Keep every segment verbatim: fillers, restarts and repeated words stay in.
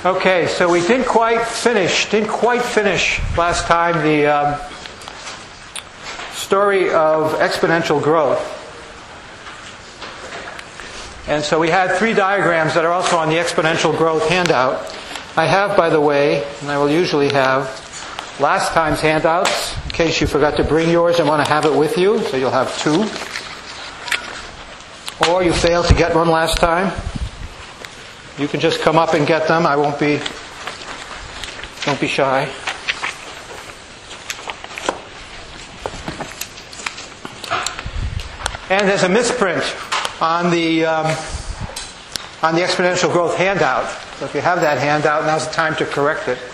Okay, so we didn't quite finish, didn't quite finish last time the um, story of exponential growth. And so we had three diagrams that are also on the exponential growth handout. I have, by the way, and I will usually have, last time's handouts, in case you forgot to bring yours and want to have it with you, so you'll have two. Or you failed to get one last time. You can just come up and get them. I won't be, don't be shy. And there's a misprint on the um, on the exponential growth handout. So if you have that handout, now's the time to correct it.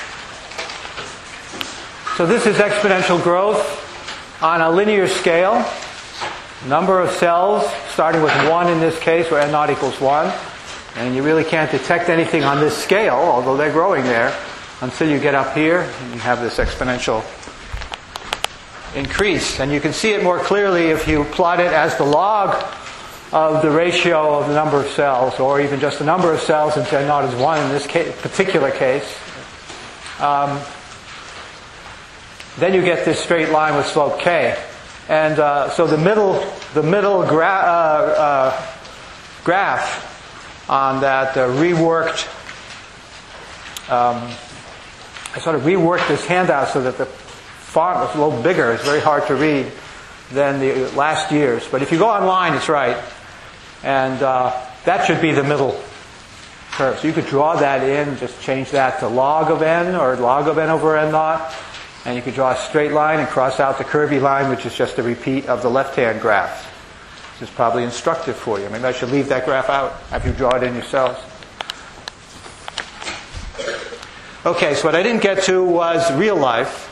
So this is exponential growth on a linear scale. Number of cells, starting with one in this case, where n naught equals one. And you really can't detect anything on this scale, although they're growing there, until you get up here and you have this exponential increase. And you can see it more clearly if you plot it as the log of the ratio of the number of cells, or even just the number of cells since n naught is one in this case, particular case. Um, then you get this straight line with slope k. And uh, so the middle, the middle gra- uh, uh, graph on that uh, reworked, um, I sort of reworked this handout so that the font was a little bigger. It's very hard to read than the last year's. But if you go online, it's right. And uh, that should be the middle curve. So you could draw that in, just change that to log of n or log of n over n naught. And you could draw a straight line and cross out the curvy line, which is just a repeat of the left-hand graph. This is probably instructive for you. Maybe I should leave that graph out after you draw it in yourselves. Okay, so what I didn't get to was real life.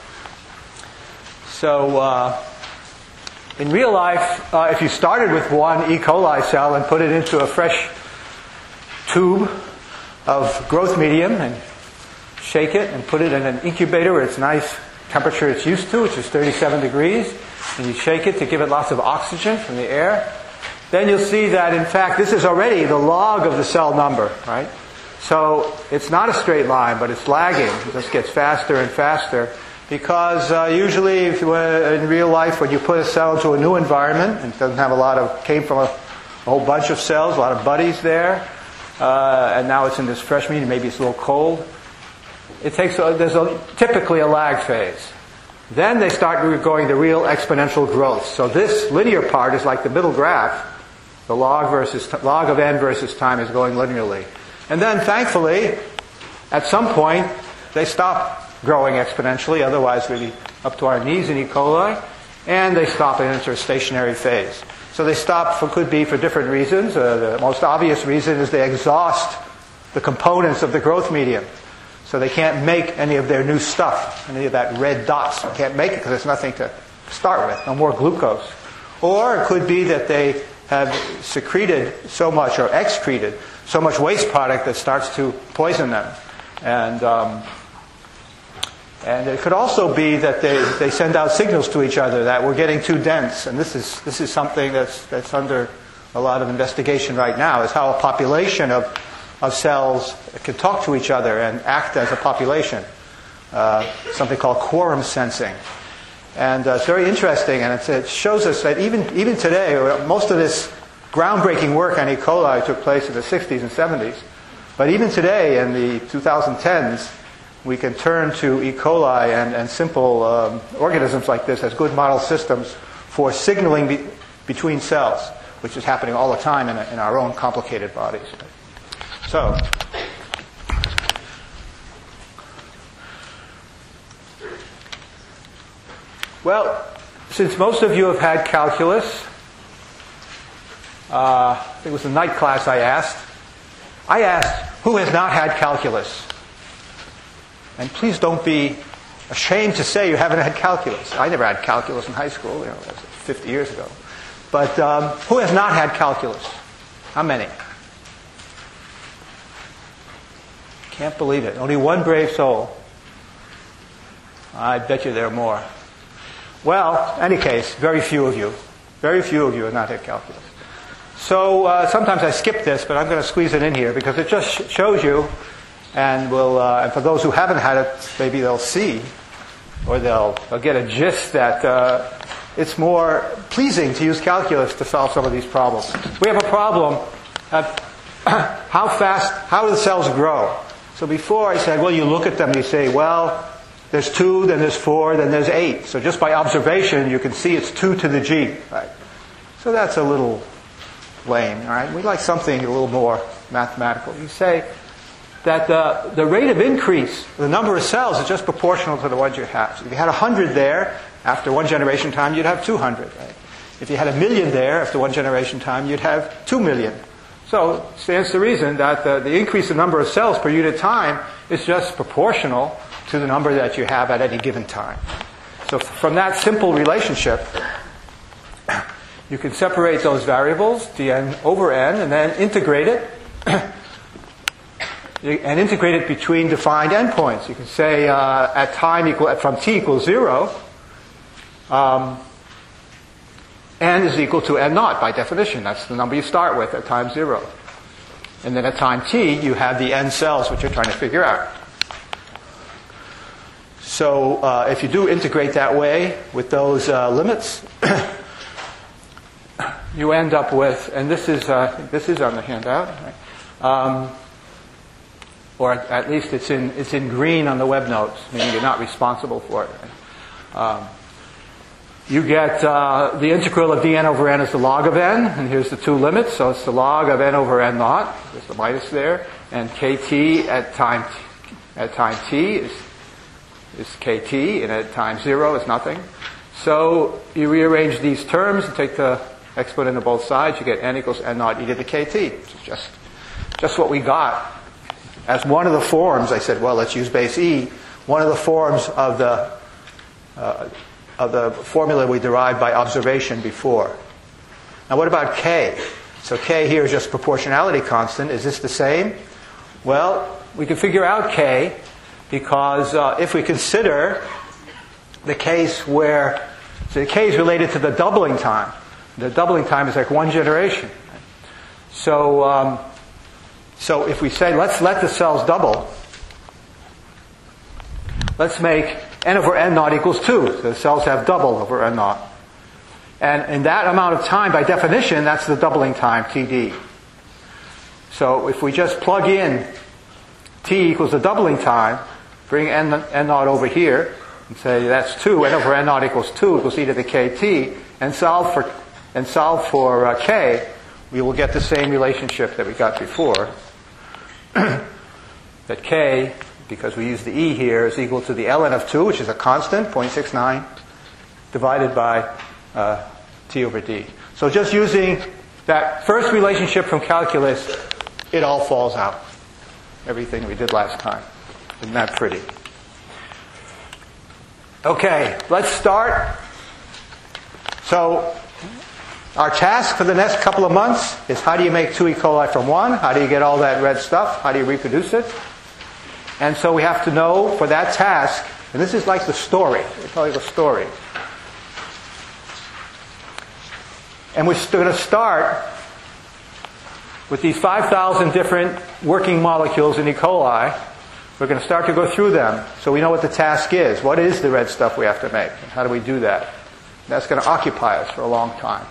So uh, in real life, uh, if you started with one E. coli cell and put it into a fresh tube of growth medium and shake it and put it in an incubator where it's nice temperature it's used to, which is thirty-seven degrees, and you shake it to give it lots of oxygen from the air, then you'll see that, in fact, this is already the log of the cell number, right? So it's not a straight line, but it's lagging. It just gets faster and faster because uh, usually if you, uh, in real life, when you put a cell into a new environment, and it doesn't have a lot of, came from a, a whole bunch of cells, a lot of buddies there, uh, and now it's in this fresh medium, maybe it's a little cold. It takes a, there's a, typically a lag phase. Then they start going to real exponential growth. So this linear part is like the middle graph. The log versus log of n versus time is going linearly. And then, thankfully, at some point, they stop growing exponentially. Otherwise, we'd be up to our knees in E. coli. And they stop and enter a stationary phase. So they stop for could be for different reasons. Uh, the most obvious reason is they exhaust the components of the growth medium. So they can't make any of their new stuff, any of that red dots. They can't make it because there's nothing to start with, no more glucose. Or it could be that they have secreted so much, or excreted so much waste product that starts to poison them. And um, and it could also be that they, they send out signals to each other that we're getting too dense. And this is this is something that's that's under a lot of investigation right now, is how a population of of cells can talk to each other and act as a population. Uh, something called quorum sensing. And uh, it's very interesting, and it's, it shows us that even even today, most of this groundbreaking work on E. coli took place in the sixties and seventies. But even today, in the twenty tens, we can turn to E. coli and, and simple um, organisms like this as good model systems for signaling be, between cells, which is happening all the time in, in our own complicated bodies. So, well, since most of you have had calculus, uh, I think it was the night class I asked, I asked, who has not had calculus? And please don't be ashamed to say you haven't had calculus. I never had calculus in high school, you know, that was fifty years ago. But um, who has not had calculus? How many? Can't believe it. Only one brave soul. I bet you there are more. Well, in any case, very few of you. Very few of you have not had calculus. So uh, sometimes I skip this, but I'm going to squeeze it in here because it just sh- shows you And we'll, uh, and for those who haven't had it, maybe they'll see, or they'll, they'll get a gist that uh, it's more pleasing to use calculus to solve some of these problems. We have a problem of how fast, how do the cells grow? So before I said, well, you look at them and you say, well, there's two, then there's four, then there's eight. So just by observation, you can see it's two to the G. Right? So that's a little lame. All right? We like something a little more mathematical. You say that the, the rate of increase, the number of cells, is just proportional to the ones you have. So if you had one hundred there, after one generation time, you'd have two hundred. Right? If you had a million there, after one generation time, you'd have two million. So it stands to reason that the, the increase in number of cells per unit time is just proportional to the number that you have at any given time. So from that simple relationship, you can separate those variables, dn over n, and then integrate it, and integrate it between defined endpoints. You can say uh, at time equal from t equals zero, um, n is equal to n naught by definition. That's the number you start with at time zero. And then at time t, you have the n cells which you're trying to figure out. So uh, if you do integrate that way with those uh, limits, you end up with, and this is uh, this is on the handout, right? um, or at least it's in it's in green on the web notes, meaning you're not responsible for it. Right? Um, you get uh, the integral of dn over n is the log of n, and here's the two limits, so it's the log of n over n naught. There's the minus there, and kt at time t, at time t is is kt, and at time zero is nothing. So you rearrange these terms and take the exponent of both sides. You get n equals n naught e to the kt. Which is just just what we got as one of the forms. I said, well, let's use base e. One of the forms of the uh, of the formula we derived by observation before. Now, what about k? So k here is just proportionality constant. Is this the same? Well, we can figure out k because uh, if we consider the case where so the k is related to the doubling time. The doubling time is like one generation. So, um, so if we say let's let the cells double, let's make n over n naught equals two. So the cells have double over n naught. And in that amount of time, by definition, that's the doubling time, td. So if we just plug in t equals the doubling time, bring n, n naught over here, and say that's two, n over n naught equals two equals e to the kt, and solve for and solve for uh, k, we will get the same relationship that we got before. That k, because we use the e here, is equal to the ln of two, which is a constant, zero point six nine, divided by uh, t over d. So just using that first relationship from calculus, it all falls out. Everything we did last time. Isn't that pretty? Okay, let's start. So our task for the next couple of months is how do you make two E. coli from one? How do you get all that red stuff? How do you reproduce it? And so we have to know for that task, and this is like the story. They tell you the story. And we're going to start with these five thousand different working molecules in E. coli. We're going to start to go through them so we know what the task is. What is the red stuff we have to make? And how do we do that? That's going to occupy us for a long time.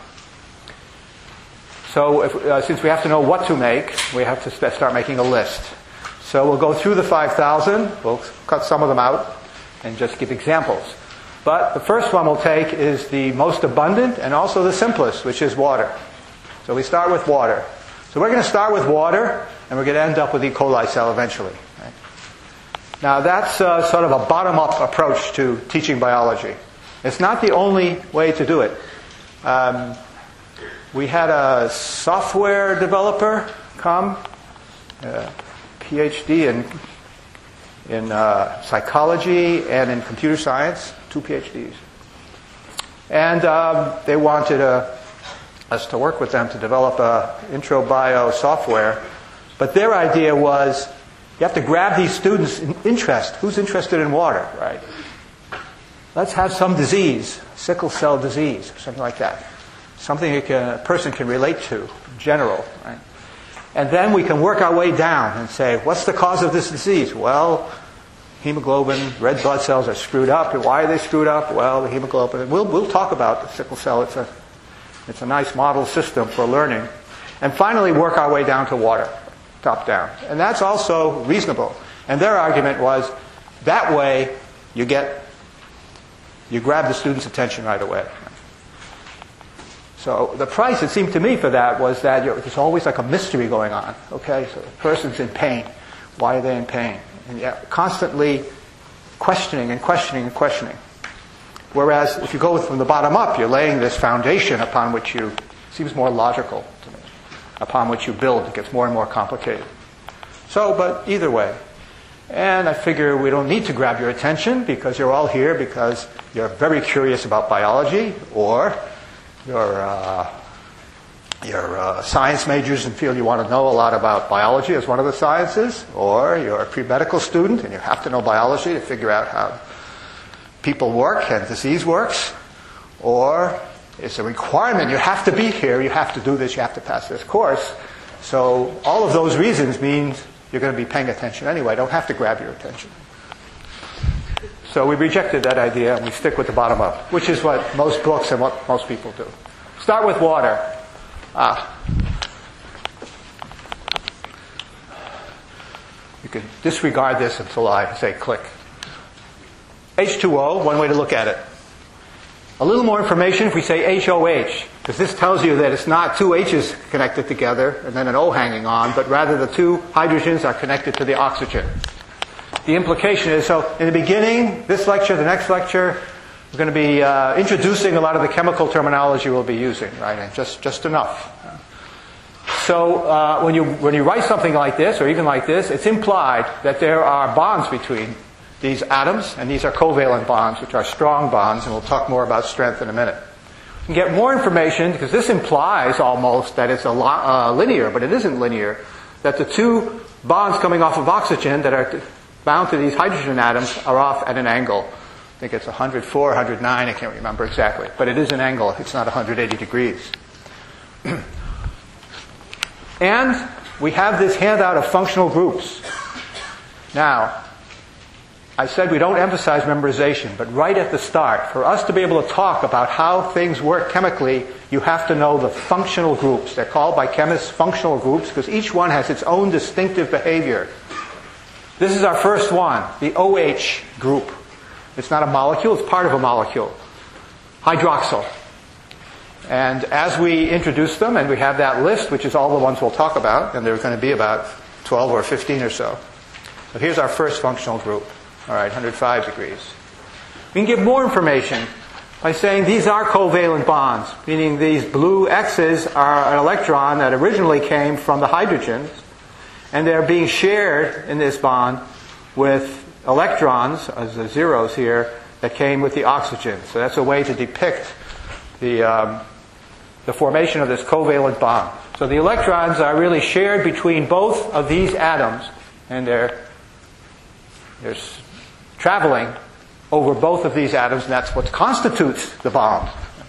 So if, uh, since we have to know what to make, we have to st- start making a list. So we'll go through the five thousand. We'll cut some of them out and just give examples. But the first one we'll take is the most abundant and also the simplest, which is water. So we start with water. So we're going to start with water, and we're going to end up with E. coli cell eventually. Right? Now that's uh, sort of a bottom-up approach to teaching biology. It's not the only way to do it. Um, we had a software developer come, a PhD in in uh, psychology and in computer science, two PhDs. And um, they wanted uh, us to work with them to develop a intro bio software. But their idea was you have to grab these students' interest. Who's interested in water, right? Let's have some disease, sickle cell disease, something like that. Something a person can relate to, in general, right? And then we can work our way down and say, what's the cause of this disease? Well, hemoglobin, red blood cells are screwed up. And why are they screwed up? Well, the hemoglobin. We'll, we'll talk about the sickle cell. It's a, it's a nice model system for learning. And finally, work our way down to water, top down. And that's also reasonable. And their argument was, that way you get, you grab the student's attention right away. So the price, it seemed to me, for that was that there's always like a mystery going on. Okay, so the person's in pain. Why are they in pain? And yeah, constantly questioning and questioning and questioning. Whereas if you go from the bottom up, you're laying this foundation upon which you, seems more logical to me, upon which you build. It gets more and more complicated. So, but either way. And I figure we don't need to grab your attention because you're all here because you're very curious about biology, or you're, uh, you're uh, science majors and feel you want to know a lot about biology as one of the sciences, or you're a pre-medical student and you have to know biology to figure out how people work and disease works, or it's a requirement, you have to be here, you have to do this, you have to pass this course. So all of those reasons means you're going to be paying attention anyway. I don't have to grab your attention. So we rejected that idea and we stick with the bottom up, which is what most books and what most people do. Start with water. Ah. You can disregard this until I say click. H two O, one way to look at it. A little more information if we say H O H, because this tells you that it's not two H's connected together and then an O hanging on, but rather the two hydrogens are connected to the oxygen. The implication is, so in the beginning, this lecture, the next lecture, we're going to be uh, introducing a lot of the chemical terminology we'll be using, right? And just, just enough. So uh, when you when you write something like this, or even like this, it's implied that there are bonds between these atoms, and these are covalent bonds, which are strong bonds, and we'll talk more about strength in a minute. You can get more information, because this implies almost that it's a lo- uh, linear, but it isn't linear, that the two bonds coming off of oxygen that are bound to these hydrogen atoms are off at an angle. I think it's one hundred four, one hundred nine, I can't remember exactly, but it is an angle, it's not one hundred eighty degrees. And we have this handout of functional groups. Now, I said we don't emphasize memorization, but right at the start, for us to be able to talk about how things work chemically, you have to know the functional groups. They're called by chemists functional groups because each one has its own distinctive behavior. This is our first one, the O H group. It's not a molecule, it's part of a molecule. Hydroxyl. And as we introduce them, and we have that list, which is all the ones we'll talk about, and there are going to be about twelve or fifteen or so. So here's our first functional group. All right, one hundred five degrees. We can give more information by saying these are covalent bonds, meaning these blue X's are an electron that originally came from the hydrogens, and they're being shared in this bond with electrons, as the zeros here, that came with the oxygen. So that's a way to depict the, um, the formation of this covalent bond. So the electrons are really shared between both of these atoms, and they're, they're traveling over both of these atoms, and that's what constitutes the bond.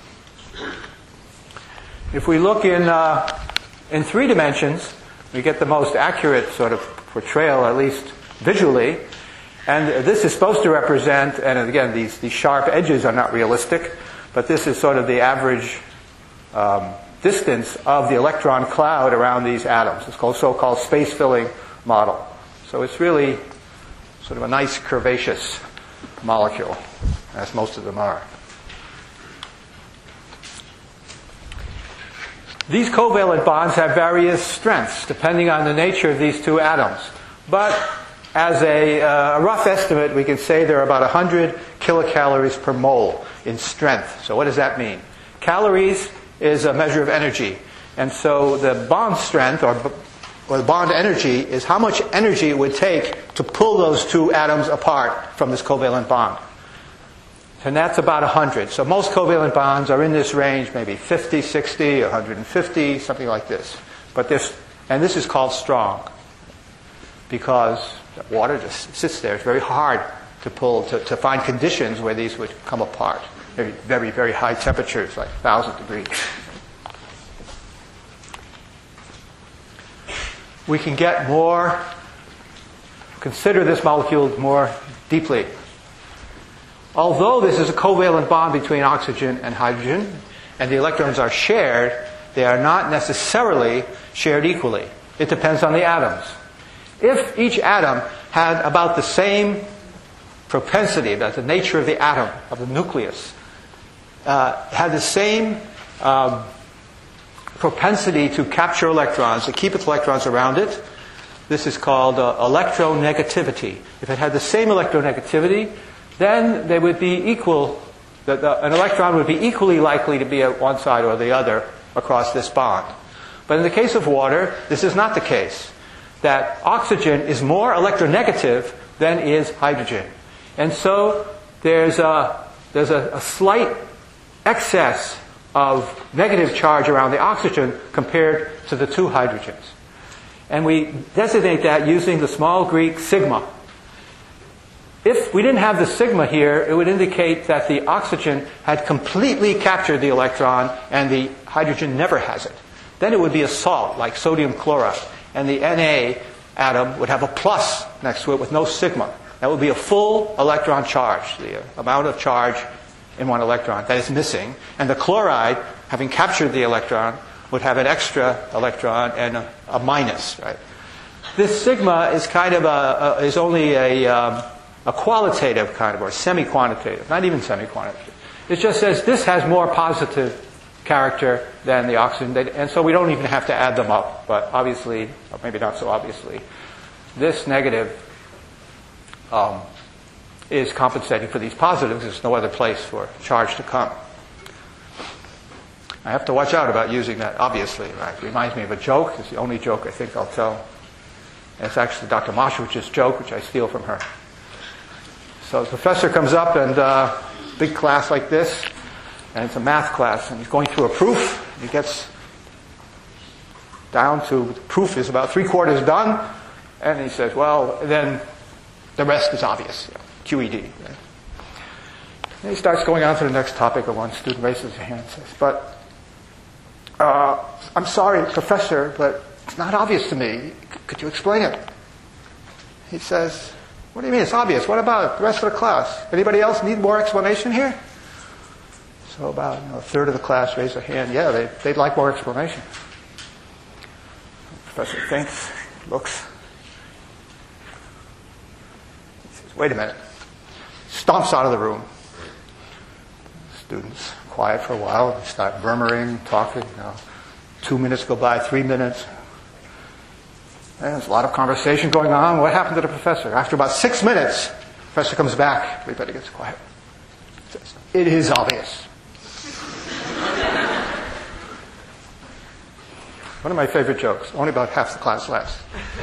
If we look in, uh, in three dimensions, we get the most accurate sort of portrayal, at least visually. And this is supposed to represent, and again, these, these sharp edges are not realistic, but this is sort of the average um, distance of the electron cloud around these atoms. It's called so-called space-filling model. So it's really sort of a nice curvaceous molecule, as most of them are. These covalent bonds have various strengths depending on the nature of these two atoms. But as a, uh, a rough estimate, we can say they're about one hundred kilocalories per mole in strength. So what does that mean? Calories is a measure of energy. And so the bond strength, or, or the bond energy, is how much energy it would take to pull those two atoms apart from this covalent bond. And that's about one hundred. So most covalent bonds are in this range, maybe fifty, sixty, one hundred fifty, something like this. But this, and this is called strong, because water just sits there. It's very hard to pull, to, to find conditions where these would come apart. Very, very, very high temperatures, like one thousand degrees. we can get more, consider this molecule more deeply. Although this is a covalent bond between oxygen and hydrogen, and the electrons are shared, they are not necessarily shared equally. It depends on the atoms. If each atom had about the same propensity, that's the nature of the atom, of the nucleus, uh, had the same um, propensity to capture electrons, to keep its electrons around it, this is called uh, electronegativity. If it had the same electronegativity, then they would be equal, the, the, an electron would be equally likely to be at one side or the other across this bond. But in the case of water, this is not the case. That oxygen is more electronegative than is hydrogen. And so there's a, there's a, a slight excess of negative charge around the oxygen compared to the two hydrogens. And we designate that using the small Greek sigma. If we didn't have the sigma here, it would indicate that the oxygen had completely captured the electron and the hydrogen never has it. Then it would be a salt, like sodium chloride. And the Na atom would have a plus next to it with no sigma. That would be a full electron charge, the amount of charge in one electron that is missing. And the chloride, having captured the electron, would have an extra electron and a, a minus. Right? This sigma is kind of a, a is only a um, a qualitative kind of, or semi-quantitative, not even semi-quantitative. It just says this has more positive character than the oxygen, and so we don't even have to add them up. But obviously, or maybe not so obviously, this negative um, is compensating for these positives. There's no other place for charge to come. I have to watch out about using that, obviously. Right? It reminds me of a joke. It's the only joke I think I'll tell. And it's actually Doctor Moshewicz's joke, which I steal from her. So the professor comes up, and uh, big class like this, and it's a math class, and he's going through a proof. He gets down to, the proof is about three quarters done, and he says, well, then the rest is obvious, you know, Q E D. Right? And he starts going on to the next topic, and one student raises his hand and says, but uh, I'm sorry, professor, but it's not obvious to me. Could you explain it? He says, what do you mean it's obvious? What about the rest of the class? Anybody else need more explanation here? So about you know, a third of the class raised their hand. Yeah, they, they'd like more explanation. The professor thinks, looks. He says, wait a minute. Stomps out of the room. Students quiet for a while. They start murmuring, talking. You know, two minutes go by, three minutes. And there's a lot of conversation going on. What happened to the professor? After about six minutes, the professor comes back. Everybody gets quiet. He says, it is obvious. One of my favorite jokes. Only about half the class laughs.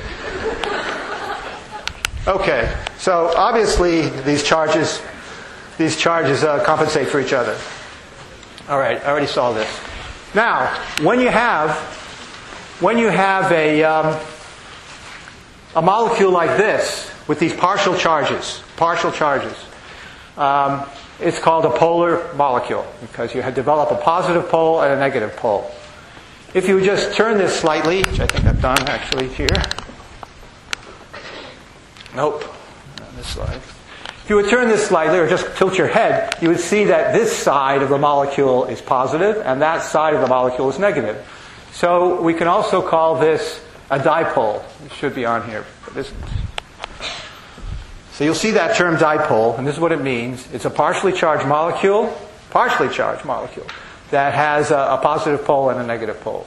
Okay, so obviously these charges, these charges uh, compensate for each other. All right, I already saw this. Now, when you have, when you have a um, a molecule like this with these partial charges, partial charges, um, it's called a polar molecule because you have developed a positive pole and a negative pole. If you just turn this slightly, which I think I've done actually here. Nope, not on this slide. If you would turn this slightly or just tilt your head, you would see that this side of the molecule is positive and that side of the molecule is negative. So we can also call this a dipole. It should be on here, but it isn't. So you'll see that term dipole, and this is what it means. It's a partially charged molecule, partially charged molecule, that has a, a positive pole and a negative pole.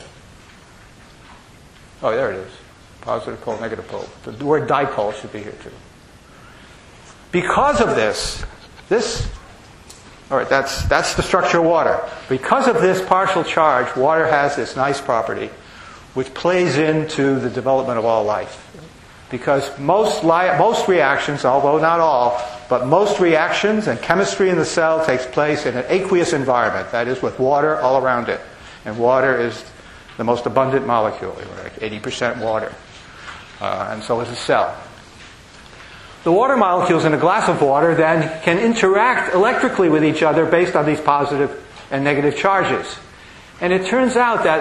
Oh, there it is. Positive pole, negative pole. The word dipole should be here too. Because of this, this, all right, that's, that's the structure of water. Because of this partial charge, water has this nice property which plays into the development of all life. Because most li- most reactions, although not all, but most reactions and chemistry in the cell takes place in an aqueous environment, that is with water all around it. And water is the most abundant molecule, like eighty percent water. Uh, and so is a cell. The water molecules in a glass of water then can interact electrically with each other based on these positive and negative charges. And it turns out that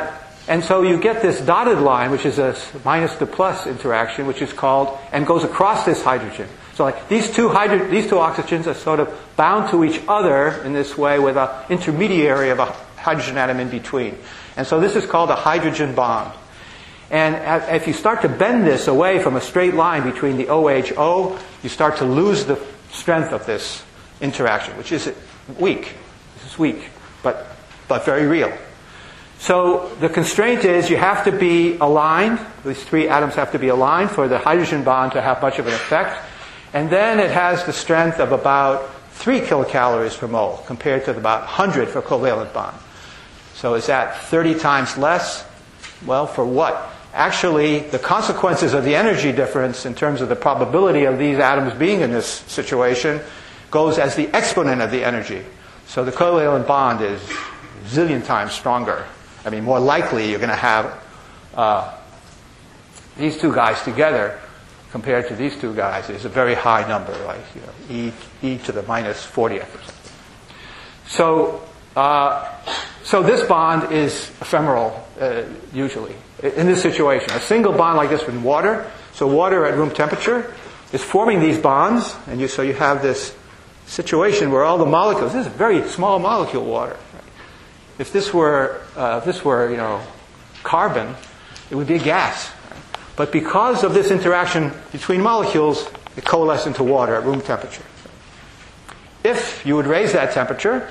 And so you get this dotted line, which is a minus to plus interaction, which is called, and goes across this hydrogen. So like these two hydro, these two oxygens are sort of bound to each other in this way with an intermediary of a hydrogen atom in between. And so this is called a hydrogen bond. And if you start to bend this away from a straight line between the O H O, you start to lose the strength of this interaction, which is weak. This is weak, but, but very real. So the constraint is you have to be aligned. These three atoms have to be aligned for the hydrogen bond to have much of an effect. And then it has the strength of about three kilocalories per mole compared to about one hundred for a covalent bond. So is that thirty times less? Well, for what? Actually, the consequences of the energy difference in terms of the probability of these atoms being in this situation goes as the exponent of the energy. So the covalent bond is a zillion times stronger. I mean, more likely you're going to have uh, these two guys together compared to these two guys is a very high number, like you know, e, e to the minus fortieth or something. So, uh, so this bond is ephemeral, uh, usually, in this situation. A single bond like this in water, so water at room temperature is forming these bonds, and you, so you have this situation where all the molecules, this is a very small molecule, water. Right? If this were, uh, if this were, you know, carbon, it would be a gas. Right? But because of this interaction between molecules, it coalesces into water at room temperature. If you would raise that temperature,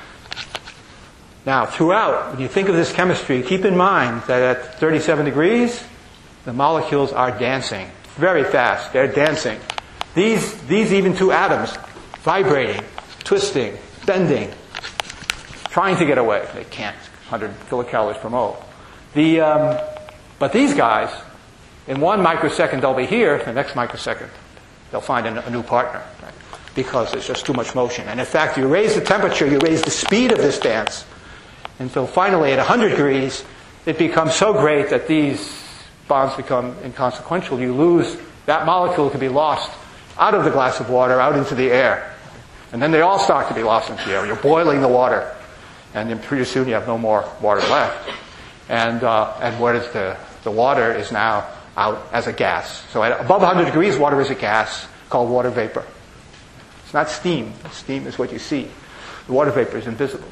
now throughout, when you think of this chemistry, keep in mind that at thirty-seven degrees, the molecules are dancing very fast. They're dancing. These, these even two atoms, vibrating, twisting, bending, trying to get away. They can't. one hundred kilocalories per mole. The, um, but these guys, in one microsecond they'll be here, the next microsecond they'll find a, a new partner, right? Because there's just too much motion. And in fact, you raise the temperature, you raise the speed of this dance, until finally at one hundred degrees, it becomes so great that these bonds become inconsequential. You lose, that molecule can be lost out of the glass of water, out into the air. And then they all start to be lost into the air. You're boiling the water. And then pretty soon you have no more water left. And, uh, and what is the, the water is now out as a gas. So at above one hundred degrees, water is a gas called water vapor. It's not steam. Steam is what you see. The water vapor is invisible.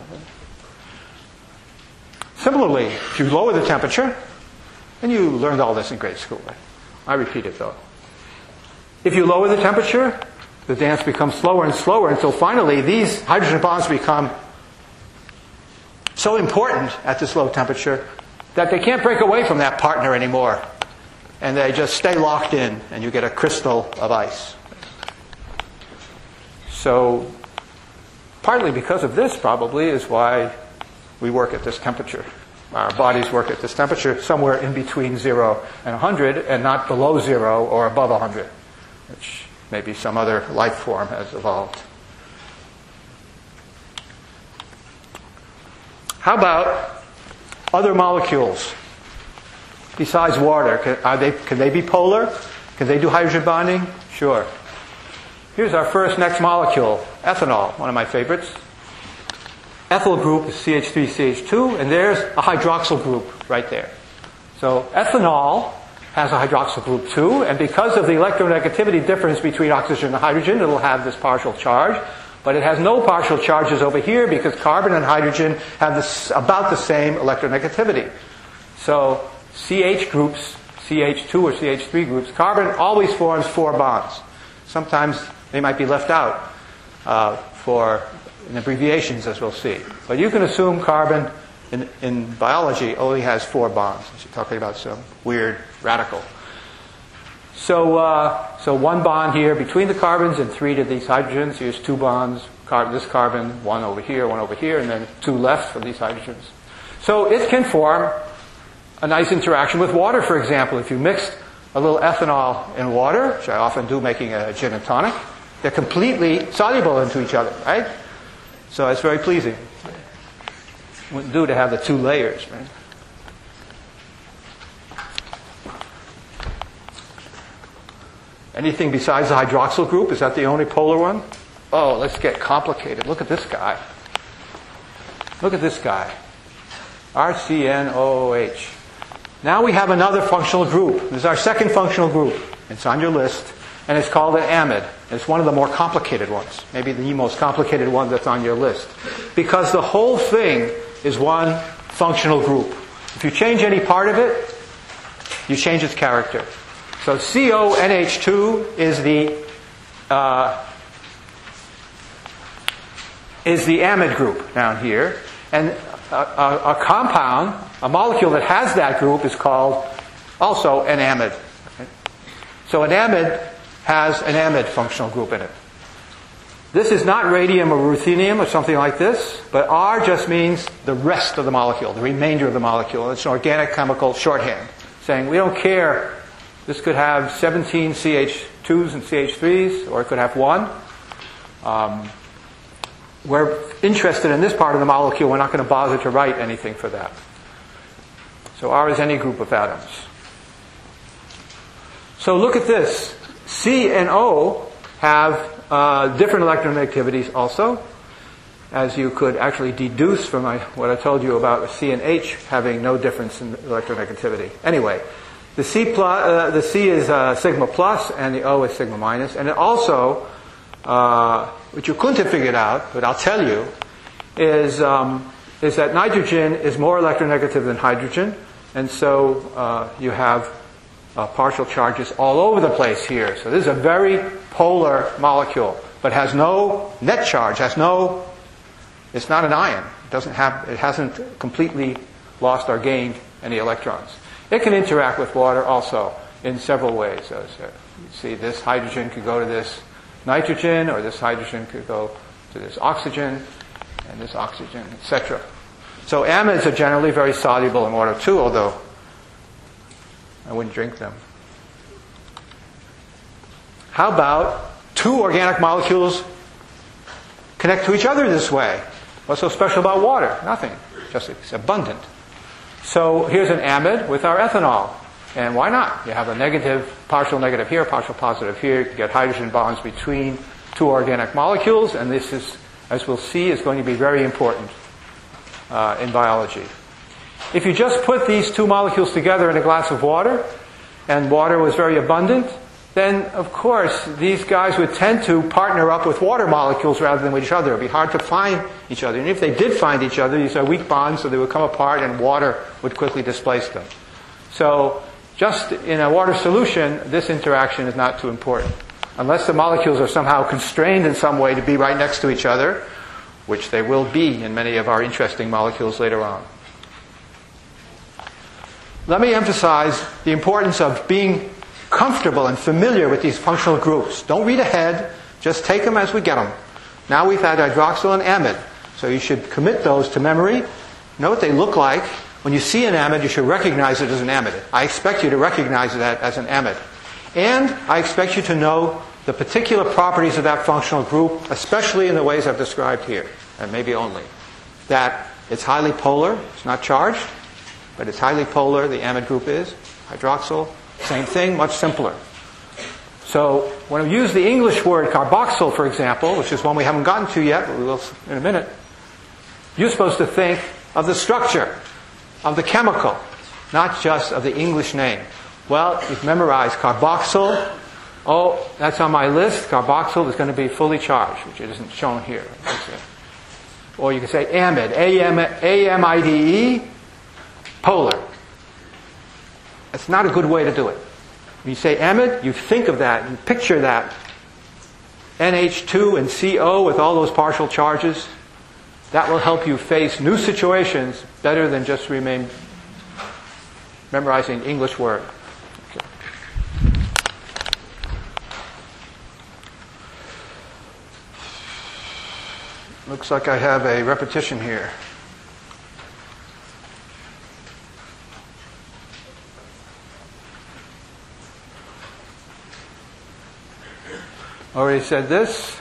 Similarly, if you lower the temperature, and you learned all this in grade school, right? I repeat it though. If you lower the temperature, the dance becomes slower and slower until finally these hydrogen bonds become so important at this low temperature that they can't break away from that partner anymore. And they just stay locked in, and you get a crystal of ice. So, partly because of this probably is why we work at this temperature. Our bodies work at this temperature somewhere in between zero and one hundred and not below zero or above one hundred, which maybe some other life form has evolved. How about other molecules besides water? Can, are they, can they be polar? Can they do hydrogen bonding? Sure. Here's our first next molecule, ethanol, one of my favorites. Ethyl group is C H three C H two, and there's a hydroxyl group right there. So ethanol has a hydroxyl group too, and because of the electronegativity difference between oxygen and hydrogen, it'll have this partial charge. But it has no partial charges over here because carbon and hydrogen have this, about the same electronegativity. So C H groups, C H two or C H three groups, carbon always forms four bonds. Sometimes they might be left out uh, for in abbreviations, as we'll see. But you can assume carbon in, in biology only has four bonds. You're talking about some weird radical. So, uh, so one bond here between the carbons and three to these hydrogens. Here's two bonds, carbon, this carbon, one over here, one over here, and then two left for these hydrogens. So it can form a nice interaction with water, for example. If you mixed a little ethanol in water, which I often do making a gin and tonic, they're completely soluble into each other, right? So it's very pleasing. Wouldn't do to have the two layers, right? Anything besides the hydroxyl group? Is that the only polar one? Oh, let's get complicated. Look at this guy. Look at this guy. R C N O O H. Now we have another functional group. This is our second functional group. It's on your list, and it's called an amide. It's one of the more complicated ones, maybe the most complicated one that's on your list, because the whole thing is one functional group. If you change any part of it, you change its character. So C O N H two is the uh, is the amide group down here, and a, a, a compound, a molecule that has that group, is called also an amide. Okay? So an amide has an amide functional group in it. This is not radium or ruthenium or something like this, but R just means the rest of the molecule, the remainder of the molecule. It's an organic chemical shorthand, saying we don't care. This could have seventeen C H twos and C H threes, or it could have one. Um, we're interested in this part of the molecule. We're not going to bother to write anything for that. So R is any group of atoms. So look at this. C and O have uh, different electronegativities also, as you could actually deduce from my, what I told you about C and H having no difference in electronegativity. Anyway, the C, plus, uh, the C is uh, sigma plus and the O is sigma minus. And it also, uh, which you couldn't have figured out, but I'll tell you, is, um, is that nitrogen is more electronegative than hydrogen. And so uh, you have uh, partial charges all over the place here. So this is a very polar molecule, but has no net charge, has no, it's not an ion. It doesn't have, it hasn't completely lost or gained any electrons. It can interact with water also in several ways. So, so you see, this hydrogen could go to this nitrogen, or this hydrogen could go to this oxygen, and this oxygen, et cetera. So amides are generally very soluble in water too, although I wouldn't drink them. How about two organic molecules connect to each other this way? What's so special about water? Nothing. Just it's abundant. So here's an amide with our ethanol. And why not? You have a negative, partial negative here, partial positive here. You can get hydrogen bonds between two organic molecules, and this is, as we'll see, is going to be very important uh, in biology. If you just put these two molecules together in a glass of water, and water was very abundant, then, of course, these guys would tend to partner up with water molecules rather than with each other. It would be hard to find each other. And if they did find each other, these are weak bonds, so they would come apart and water would quickly displace them. So, just in a water solution, this interaction is not too important. Unless the molecules are somehow constrained in some way to be right next to each other, which they will be in many of our interesting molecules later on. Let me emphasize the importance of being comfortable and familiar with these functional groups. Don't read ahead, just take them as we get them. Now we've had hydroxyl and amide, so you should commit those to memory. Know what they look like. When you see an amide, you should recognize it as an amide. I expect you to recognize that as an amide. And I expect you to know the particular properties of that functional group, especially in the ways I've described here, and maybe only. That it's highly polar, it's not charged, but it's highly polar, the amide group is. Hydroxyl, same thing, much simpler. So when we use the English word carboxyl, for example, which is one we haven't gotten to yet, but we will in a minute, you're supposed to think of the structure, of the chemical, not just of the English name. Well, you've memorized carboxyl. Oh, that's on my list. Carboxyl is going to be fully charged, which it isn't shown here. Or you can say amide, A M I D E, polar. That's not a good way to do it. When you say amide, you think of that, you picture that. N H two and C O with all those partial charges. That will help you face new situations better than just remain memorizing English word. Okay. Looks like I have a repetition here. Already said this.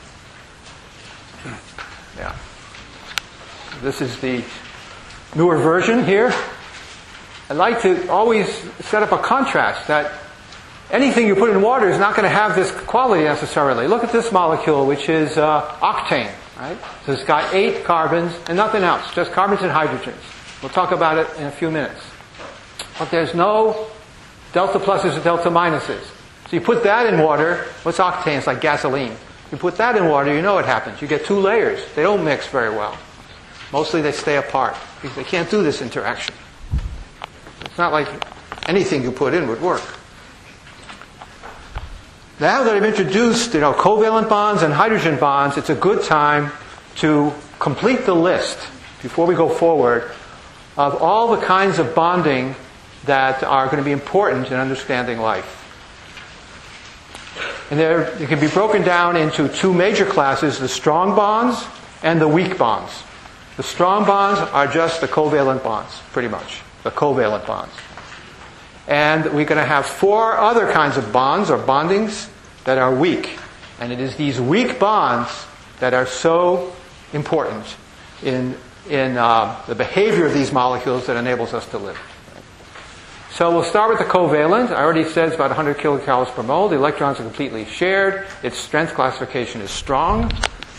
Yeah. This is the newer version here. I like to always set up a contrast that anything you put in water is not going to have this quality necessarily. Look at this molecule, which is uh, octane. Right? So it's got eight carbons and nothing else, just carbons and hydrogens. We'll talk about it in a few minutes. But there's no delta pluses or delta minuses. So you put that in water, what's octane? It's like gasoline. You put that in water, you know what happens. You get two layers. They don't mix very well. Mostly they stay apart because they can't do this interaction. It's not like anything you put in would work. Now that I've introduced, you know, covalent bonds and hydrogen bonds, it's a good time to complete the list, before we go forward, of all the kinds of bonding that are going to be important in understanding life. And they're, they can be broken down into two major classes, the strong bonds and the weak bonds. The strong bonds are just the covalent bonds, pretty much, the covalent bonds. And we're going to have four other kinds of bonds or bondings that are weak. And it is these weak bonds that are so important in, in uh, the behavior of these molecules that enables us to live. So we'll start with the covalent. I already said it's about one hundred kilocalories per mole. The electrons are completely shared. Its strength classification is strong.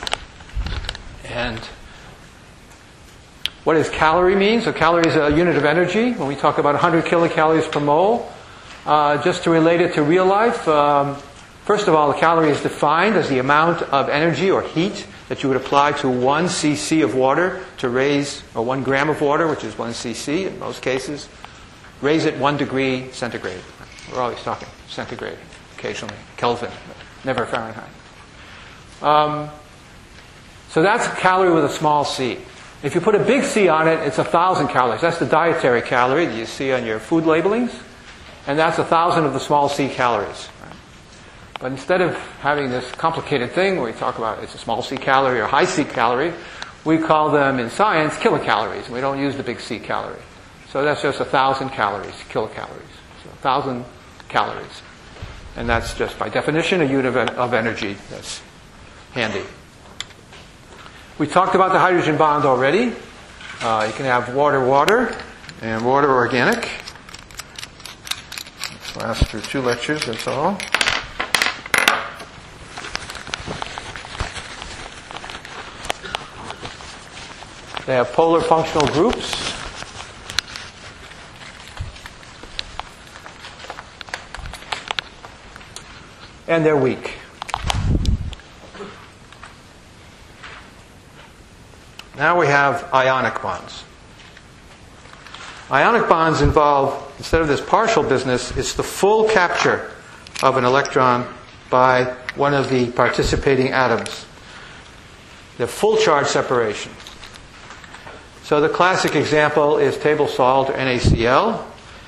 And what does calorie mean? So calorie is a unit of energy. When we talk about one hundred kilocalories per mole, uh, just to relate it to real life, um, first of all, a calorie is defined as the amount of energy or heat that you would apply to one cc of water to raise, or one gram of water, which is one cc in most cases, raise it one degree centigrade. We're always talking centigrade, occasionally Kelvin, never Fahrenheit. Um, so that's a calorie with a small c. If you put a big C on it, it's a thousand calories. That's the dietary calorie that you see on your food labelings, and that's a thousand of the small c calories. But instead of having this complicated thing where we talk about it's a small c calorie or high c calorie, we call them in science kilocalories, and we don't use the big C calorie. So that's just a thousand calories, kilocalories. So a thousand calories. And that's just by definition a unit of energy. That's handy. We talked about the hydrogen bond already. Uh, you can have water-water and water-organic. This lasts through two lectures, that's all. They have polar functional groups. And they're weak. Now we have ionic bonds. Ionic bonds involve, instead of this partial business, it's the full capture of an electron by one of the participating atoms. The full charge separation. So the classic example is table salt or NaCl.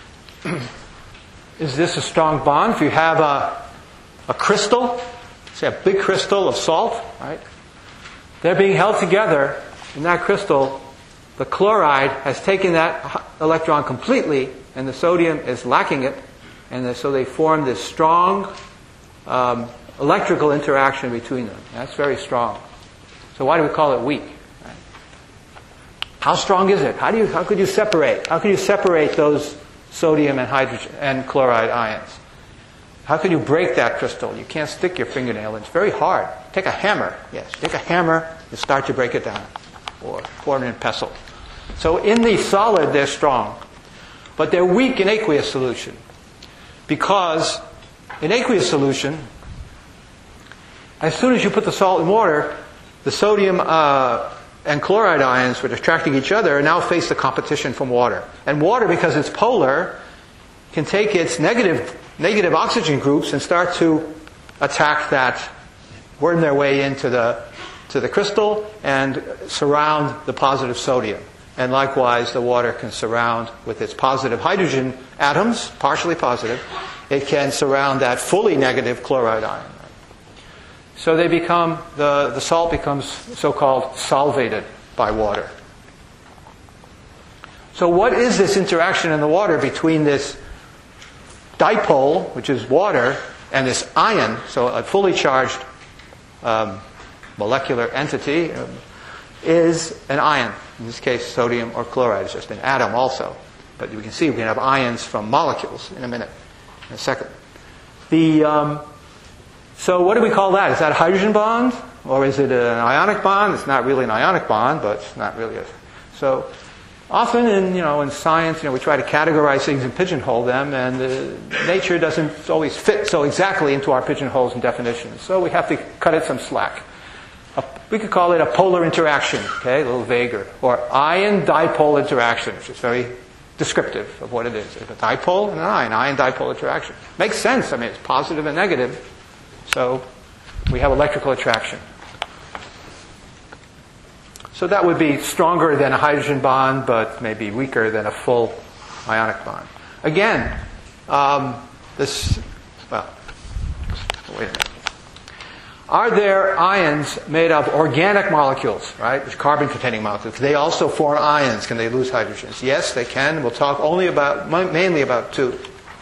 Is this a strong bond? If you have a, a crystal, say a big crystal of salt, right? They're being held together. In that crystal, the chloride has taken that electron completely, and the sodium is lacking it, and so they form this strong um, electrical interaction between them. That's very strong. So why do we call it weak? Right? How strong is it? How do you? How could you separate? How could you separate those sodium and hydrogen and chloride ions? How can you break that crystal? You can't stick your fingernail in. It's very hard. Take a hammer. Yes, take a hammer and start to break it down. Or pour it in a pestle. So in the solid, they're strong. But they're weak in aqueous solution. Because in aqueous solution, as soon as you put the salt in water, the sodium uh, and chloride ions, which are attracting each other, now face the competition from water. And water, because it's polar, can take its negative, negative oxygen groups and start to attack that, worm their way into the to the crystal and surround the positive sodium. And likewise, the water can surround with its positive hydrogen atoms, partially positive, it can surround that fully negative chloride ion. So they become, the, the salt becomes so-called solvated by water. So what is this interaction in the water between this dipole, which is water, and this ion, so a fully charged um, molecular entity, um, is an ion. In this case, sodium or chloride is just an atom also. But you can see we can have ions from molecules in a minute, in a second. The, um, so what do we call that? Is that a hydrogen bond? Or is it an ionic bond? It's not really an ionic bond, but it's not really a... So often in, you know, in science, you know, we try to categorize things and pigeonhole them, and uh, nature doesn't always fit so exactly into our pigeonholes and definitions. So we have to cut it some slack. A, we could call it a polar interaction, okay, a little vaguer, or ion-dipole interaction, which is very descriptive of what it is. It's a dipole and an ion, ion-dipole interaction. Makes sense. I mean, it's positive and negative. So we have electrical attraction. So that would be stronger than a hydrogen bond, but maybe weaker than a full ionic bond. Again, um, this, well, wait a minute. Are there ions made of organic molecules, right? Carbon-containing molecules. They also form ions. Can they lose hydrogens? Yes, they can. We'll talk only about, mainly about two.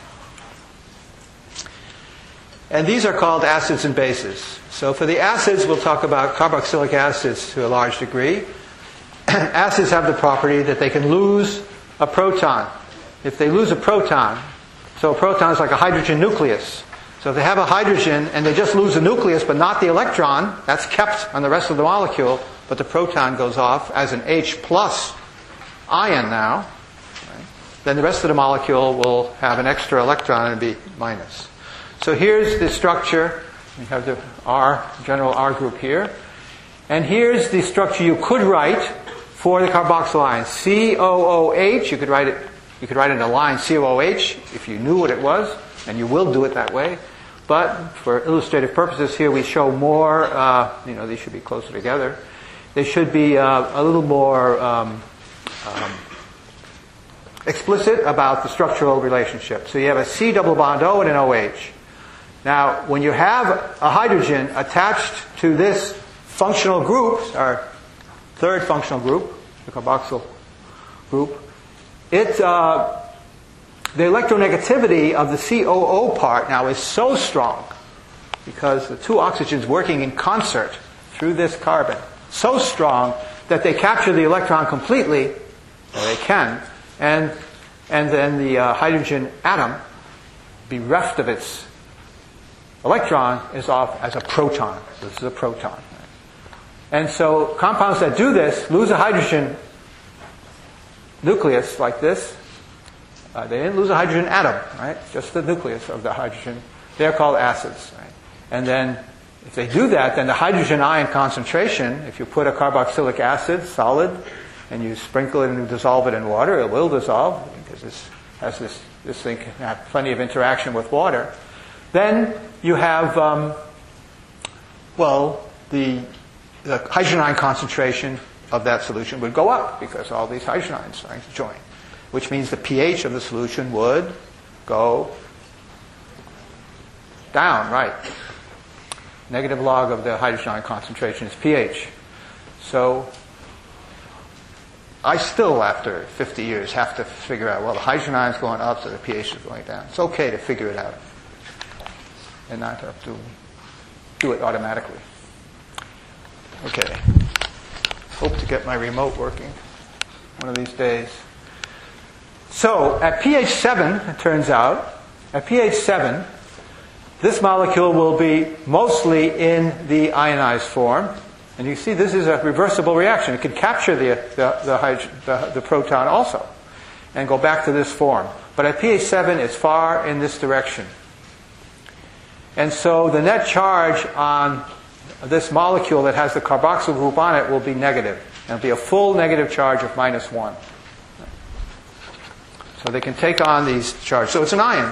And these are called acids and bases. So for the acids, we'll talk about carboxylic acids to a large degree. Acids have the property that they can lose a proton. If they lose a proton, so a proton is like a hydrogen nucleus. So if they have a hydrogen and they just lose the nucleus but not the electron, that's kept on the rest of the molecule, but the proton goes off as an H plus ion now, right? Then the rest of the molecule will have an extra electron and be minus. So here's the structure. We have the R, general R group here. And here's the structure you could write for the carboxyl ion. C O O H, you could write it, you could write it in a line C O O H if you knew what it was, and you will do it that way. But for illustrative purposes here, we show more, uh, you know, these should be closer together. They should be uh, a little more um, um, explicit about the structural relationship. So you have a C double bond O and an O H. Now, when you have a hydrogen attached to this functional group, our third functional group, the carboxyl group, it, uh, the electronegativity of the C O O part now is so strong because the two oxygens working in concert through this carbon, so strong that they capture the electron completely, or they can, and, and then the uh, hydrogen atom, bereft of its electron, is off as a proton. This is a proton. And so compounds that do this lose a hydrogen nucleus like this. Uh, they didn't lose a hydrogen atom, right? Just the nucleus of the hydrogen. They're called acids, right? And then if they do that, then the hydrogen ion concentration, if you put a carboxylic acid, solid, and you sprinkle it and dissolve it in water, it will dissolve because this has this, this thing can have plenty of interaction with water. Then you have, um, well, the, the hydrogen ion concentration of that solution would go up because all these hydrogen ions are starting to join, which means the pH of the solution would go down, right? Negative log of the hydrogen ion concentration is pH. So I still, after fifty years, have to figure out, well, the hydrogen ion is going up, so the pH is going down. It's okay to figure it out and not have to do it automatically. Okay. Hope to get my remote working one of these days. So, at pH seven, it turns out, at pH seven, this molecule will be mostly in the ionized form. And you see this is a reversible reaction. It can capture the, the, the, hydrogen, the, the proton also and go back to this form. But at pH seven, it's far in this direction. And so the net charge on this molecule that has the carboxyl group on it will be negative. And it'll be a full negative charge of minus one. So they can take on these charges. So it's an ion.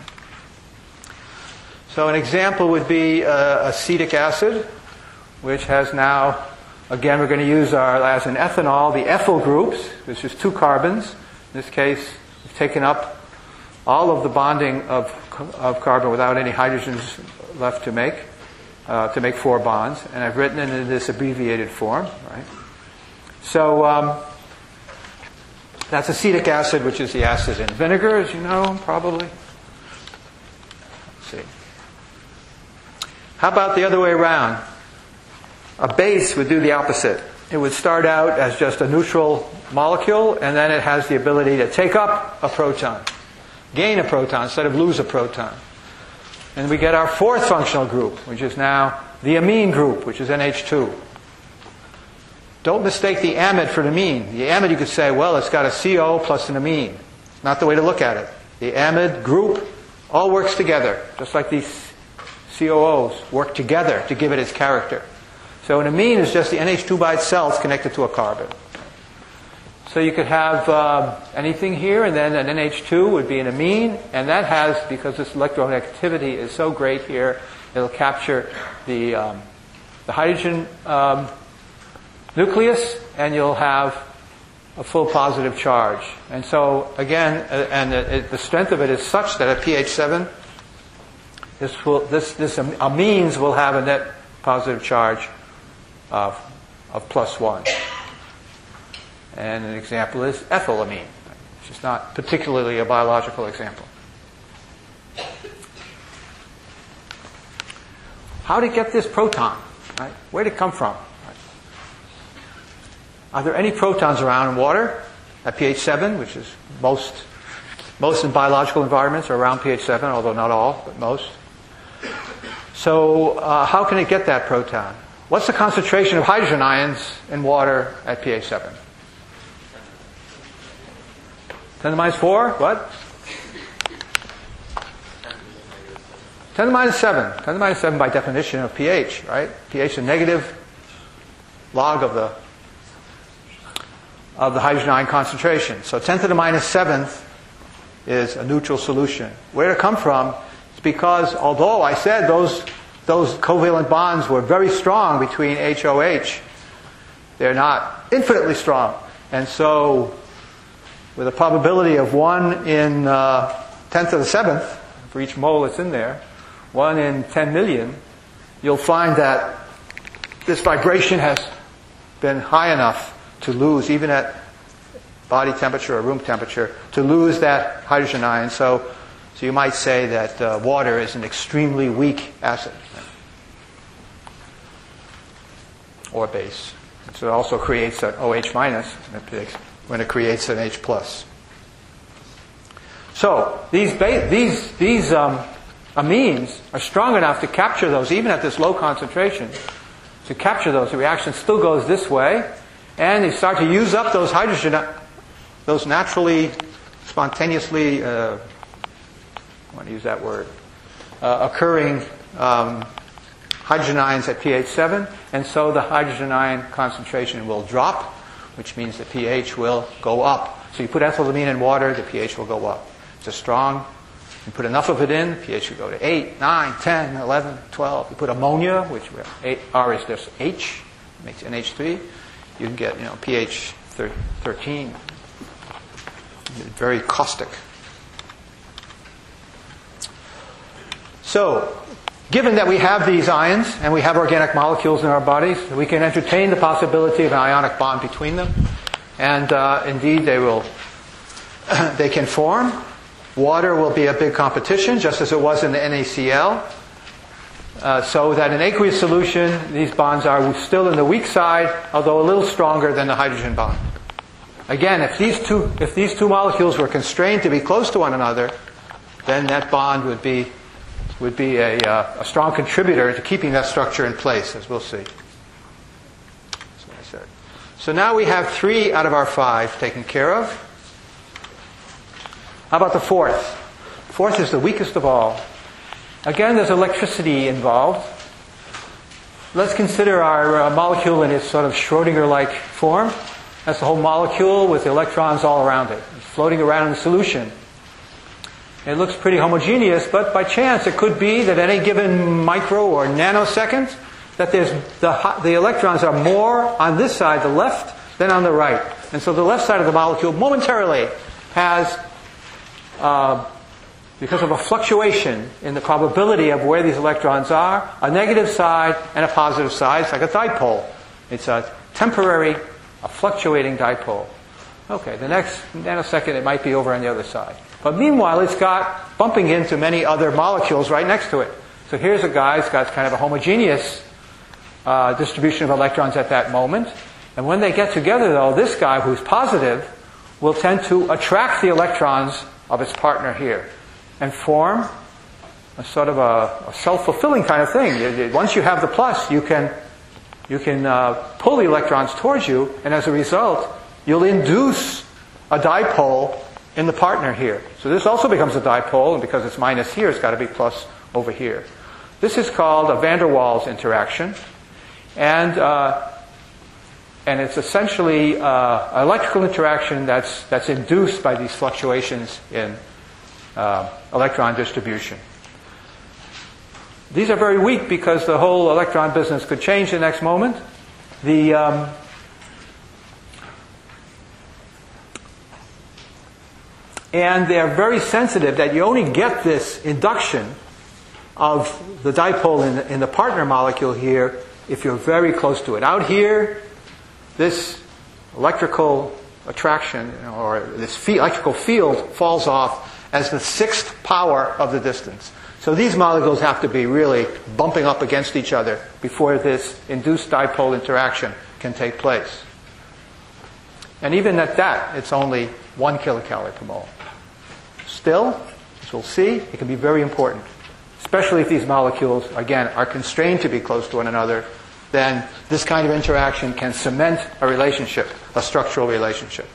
So an example would be uh, acetic acid, which has now, again, we're going to use our, as an ethanol, the ethyl groups, which is two carbons. In this case, we've taken up all of the bonding of, of carbon without any hydrogens left to make, uh, to make four bonds. And I've written it in this abbreviated form, right? So um, that's acetic acid, which is the acid in vinegar, as you know, probably. Let's see. How about the other way around? A base would do the opposite. It would start out as just a neutral molecule, and then it has the ability to take up a proton, gain a proton instead of lose a proton. And we get our fourth functional group, which is now the amine group, which is N H two. don't mistake the amide for the amine. The amide, you could say, well, it's got a C O plus an amine. Not the way to look at it. The amide group all works together, just like these C O Os work together to give it its character. So an amine is just the N H two by itself connected to a carbon. So you could have uh, anything here, and then an N H two would be an amine, and that has, because this electronegativity is so great here, it'll capture the, um, the hydrogen um, nucleus, and you'll have a full positive charge. And so, again, uh, and it, the strength of it is such that at pH seven, this, will, this, this amines will have a net positive charge of, of plus one. And an example is ethylamine, which is not particularly a biological example. How to get this proton? Right? Where did it come from? Right? Are there any protons around in water at pH seven, which is most, most in biological environments are around pH seven, although not all, but most. So uh, how can it get that proton? What's the concentration of hydrogen ions in water at pH seven? ten to the minus four? What? ten to the minus seven. ten to the minus seven by definition of pH, right? pH is a negative log of the of the hydrogen ion concentration. So ten to the minus seventh is a neutral solution. Where did it come from? It's because although I said those those covalent bonds were very strong between H O H, they're not infinitely strong. And so with a probability of one in uh, ten to the seventh, for each mole that's in there, one in ten million, you'll find that this vibration has been high enough to lose, even at body temperature or room temperature, to lose that hydrogen ion. So, so you might say that uh, water is an extremely weak acid or base. So it also creates an OH minus when it creates an H plus. So these ba- these these um, amines are strong enough to capture those, even at this low concentration. To capture those, the reaction still goes this way, and they start to use up those hydrogen, those naturally, spontaneously, uh, I want to use that word, uh, occurring um, hydrogen ions at pH seven, and so the hydrogen ion concentration will drop, which means the pH will go up. So you put ethylamine in water, the pH will go up. It's a strong, you put enough of it in, pH will go to eight, nine, ten, eleven, twelve. You put ammonia, which eight, R is just H, makes N H three, you can get, you know, pH thirteen. Very caustic. So, given that we have these ions and we have organic molecules in our bodies, we can entertain the possibility of an ionic bond between them. And uh, indeed, they will, they can form. Water will be a big competition, just as it was in the NaCl. Uh, so that in aqueous solution, these bonds are still in the weak side, although a little stronger than the hydrogen bond. Again, if these two, if these two molecules were constrained to be close to one another, then that bond would be would be a, uh, a strong contributor to keeping that structure in place, as we'll see. That's what I said. So now we have three out of our five taken care of. How about the fourth? Fourth is the weakest of all. Again, there's electricity involved. Let's consider our uh, molecule in its sort of Schrodinger-like form. That's the whole molecule with the electrons all around it. It's floating around in the solution. It looks pretty homogeneous, but by chance it could be that at any given micro or nanosecond that there's the, the electrons are more on this side, the left, than on the right. And so the left side of the molecule momentarily has, uh, because of a fluctuation in the probability of where these electrons are, a negative side and a positive side. It's like a dipole. It's a temporary, a fluctuating dipole. Okay, the next nanosecond it might be over on the other side. But meanwhile, it's got bumping into many other molecules right next to it. So here's a guy who's got kind of a homogeneous uh, distribution of electrons at that moment. And when they get together, though, this guy who's positive will tend to attract the electrons of its partner here and form a sort of a, a self-fulfilling kind of thing. Once you have the plus, you can you can uh, pull the electrons towards you, and as a result, you'll induce a dipole in the partner here. So this also becomes a dipole, and because it's minus here, it's got to be plus over here. This is called a van der Waals interaction, and uh, and it's essentially uh, an electrical interaction that's that's induced by these fluctuations in uh, electron distribution. These are very weak because the whole electron business could change the next moment. The um, and they're very sensitive that you only get this induction of the dipole in the, in the partner molecule here if you're very close to it. Out here, this electrical attraction or this f- electrical field falls off as the sixth power of the distance. So these molecules have to be really bumping up against each other before this induced dipole interaction can take place. And even at that, it's only one kilocalorie per mole. Still, as we'll see, it can be very important, especially if these molecules, again, are constrained to be close to one another. Then this kind of interaction can cement a relationship, a structural relationship.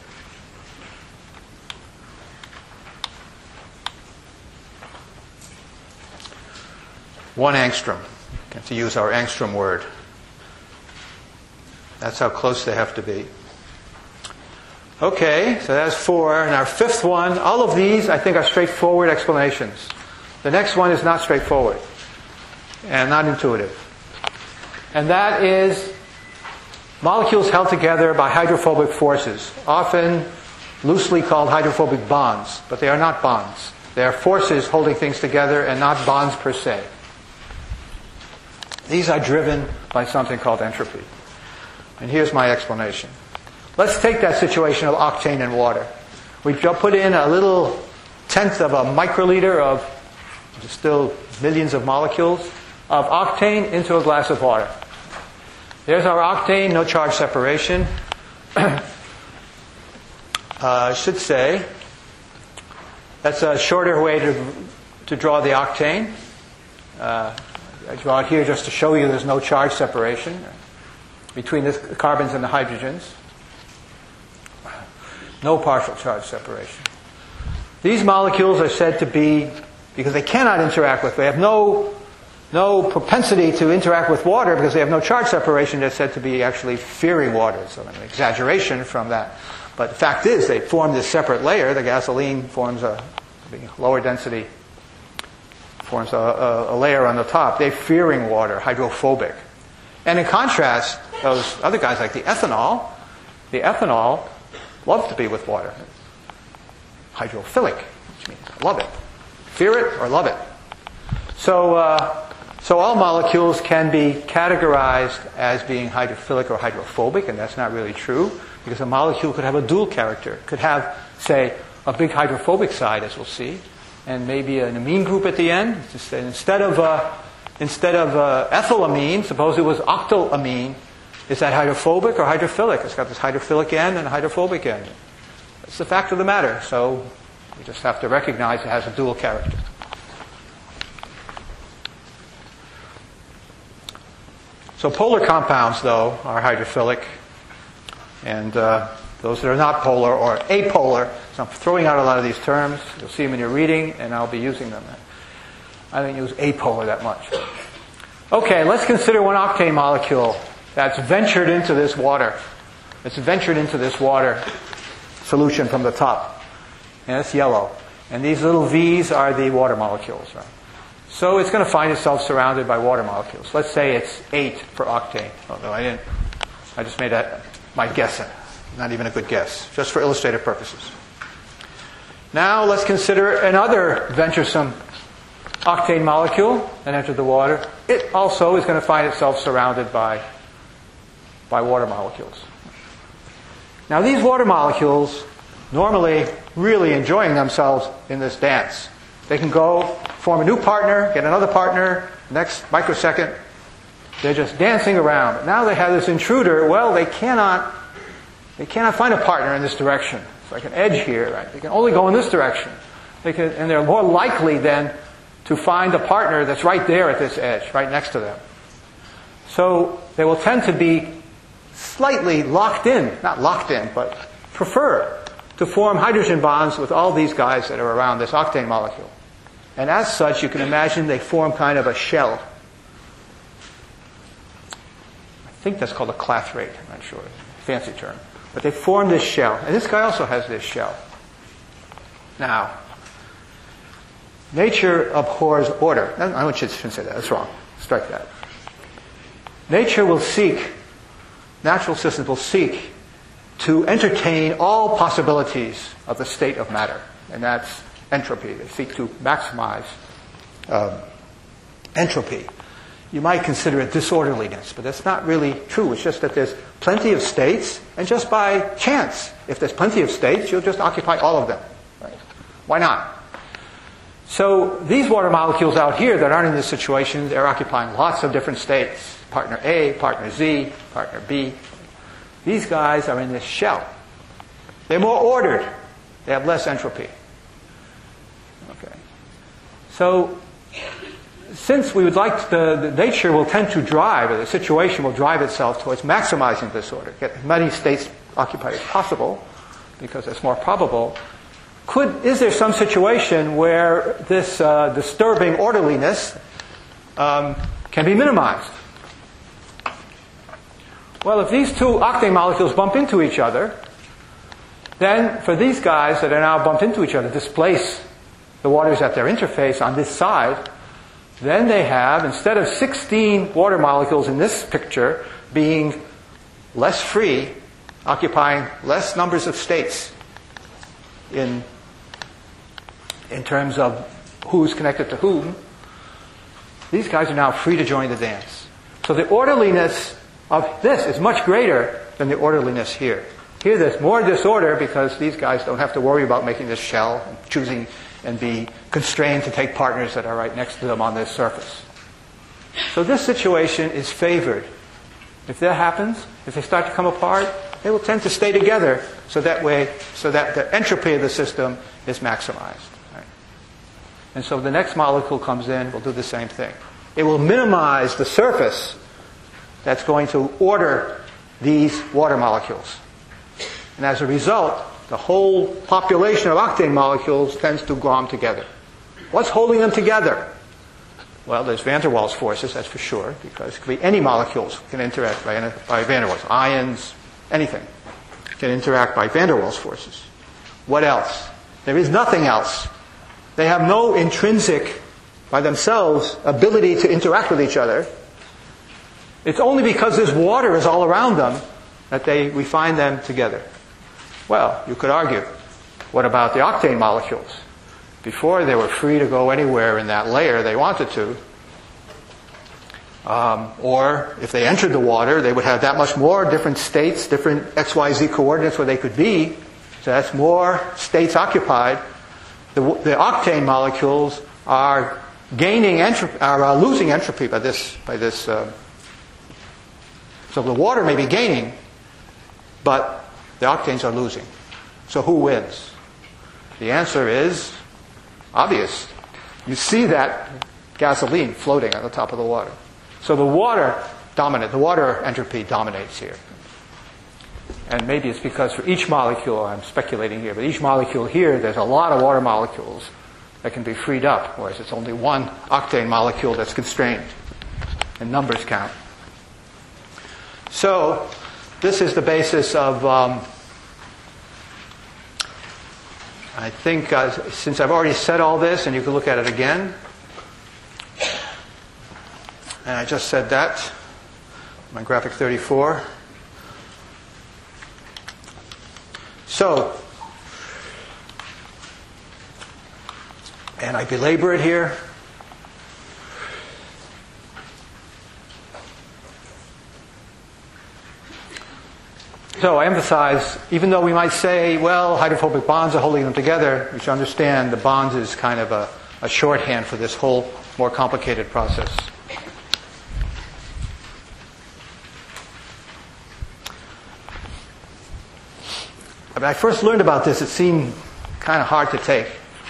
One angstrom, to use our angstrom word. That's how close they have to be. Okay, so that's four. And our fifth one, all of these I think are straightforward explanations. The next one is not straightforward and not intuitive. And that is molecules held together by hydrophobic forces, often loosely called hydrophobic bonds, but they are not bonds. They are forces holding things together and not bonds per se. These are driven by something called entropy. And here's my explanation. Let's take that situation of octane and water. We put in a little tenth of a microliter of still millions of molecules of octane into a glass of water. There's our octane, no charge separation. uh, I should say that's a shorter way to, to draw the octane. Uh, I draw it here just to show you there's no charge separation between the carbons and the hydrogens. No partial charge separation. These molecules are said to be, because they cannot interact with, they have no, no propensity to interact with water because they have no charge separation, they're said to be actually fearing water. So an exaggeration from that. But the fact is, they form this separate layer. The gasoline forms a lower density, forms a, a, a layer on the top. They're fearing water, hydrophobic. And in contrast, those other guys like the ethanol, the ethanol love to be with water. Hydrophilic, which means love it. Fear it or love it. So, uh, so all molecules can be categorized as being hydrophilic or hydrophobic, and that's not really true, because a molecule could have a dual character. It could have, say, a big hydrophobic side, as we'll see, and maybe an amine group at the end. Just, instead of uh, instead of uh, ethylamine, suppose it was octylamine. Is that hydrophobic or hydrophilic? It's got this hydrophilic end and a hydrophobic end. That's the fact of the matter. So we just have to recognize it has a dual character. So polar compounds, though, are hydrophilic. And uh, those that are not polar or apolar. So I'm throwing out a lot of these terms. You'll see them in your reading, and I'll be using them. I don't use apolar that much. Okay, let's consider one octane molecule that's ventured into this water. It's ventured into this water solution from the top. And it's yellow. And these little V's are the water molecules. Right? So it's going to find itself surrounded by water molecules. Let's say it's eight for octane. Although I didn't, I just made that my guess. Not even a good guess. Just for illustrative purposes. Now let's consider another venturesome octane molecule that entered the water. It also is going to find itself surrounded by by water molecules. Now these water molecules normally really enjoying themselves in this dance. They can go form a new partner, get another partner, next microsecond. They're just dancing around. But now they have this intruder. Well, they cannot they cannot find a partner in this direction. It's like an edge here, right? They can only go in this direction. They can, and they're more likely then to find a partner that's right there at this edge, right next to them. So they will tend to be slightly locked in, not locked in, but prefer to form hydrogen bonds with all these guys that are around this octane molecule. And as such, you can imagine they form kind of a shell. I think that's called a clathrate, I'm not sure, fancy term. But they form this shell. And this guy also has this shell. Now, nature abhors order. No, I shouldn't say that. That's wrong. Strike that. Nature will seek, natural systems will seek to entertain all possibilities of the state of matter. And that's entropy. They seek to maximize um, entropy. You might consider it disorderliness, but that's not really true. It's just that there's plenty of states, and just by chance, if there's plenty of states, you'll just occupy all of them. Right? Why not? So these water molecules out here that aren't in this situation, they're occupying lots of different states. Partner A, partner Z, partner B. These guys are in this shell. They're more ordered. They have less entropy. Okay. So since we would like the, the nature will tend to drive, or the situation will drive itself towards maximizing this order, get as many states occupied as possible, because that's more probable. Could, is there some situation where this uh, disturbing orderliness um, can be minimized? Well, if these two octane molecules bump into each other, then for these guys that are now bumped into each other, displace the waters at their interface on this side, then they have, instead of sixteen water molecules in this picture being less free, occupying less numbers of states in, in terms of who's connected to whom, these guys are now free to join the dance. So the orderliness of this is much greater than the orderliness here. Here there's more disorder because these guys don't have to worry about making this shell and choosing and be constrained to take partners that are right next to them on this surface. So this situation is favored. If that happens, if they start to come apart, they will tend to stay together so that way, so that the entropy of the system is maximized. Right? And so the next molecule comes in, will do the same thing. It will minimize the surface that's going to order these water molecules. And as a result, the whole population of octane molecules tends to glom together. What's holding them together? Well, there's van der Waals forces, that's for sure, because it could be any molecules can interact by, by van der Waals. Ions, anything can interact by van der Waals forces. What else? There is nothing else. They have no intrinsic, by themselves, ability to interact with each other. It's only because this water is all around them that they, we find them together. Well, you could argue, what about the octane molecules? Before they were free to go anywhere in that layer they wanted to. Um, or if they entered the water, they would have that much more different states, different X Y Z coordinates where they could be. So that's more states occupied. The, the octane molecules are gaining entropy, are uh, losing entropy by this, by this. Uh, so the water may be gaining, but the octanes are losing. So who wins? The answer is obvious. You see that gasoline floating on the top of the water. So the water dominate, the water entropy dominates here. And maybe it's because for each molecule, I'm speculating here, but each molecule here, there's a lot of water molecules that can be freed up, whereas it's only one octane molecule that's constrained. And numbers count. So this is the basis of, um, I think, uh, since I've already said all this, and you can look at it again, and I just said that, my graphic thirty-four. So, and I belabor it here. So I emphasize, even though we might say, well, hydrophobic bonds are holding them together, we should understand the bonds is kind of a, a shorthand for this whole more complicated process. When I first learned about this, it seemed kind of hard to take.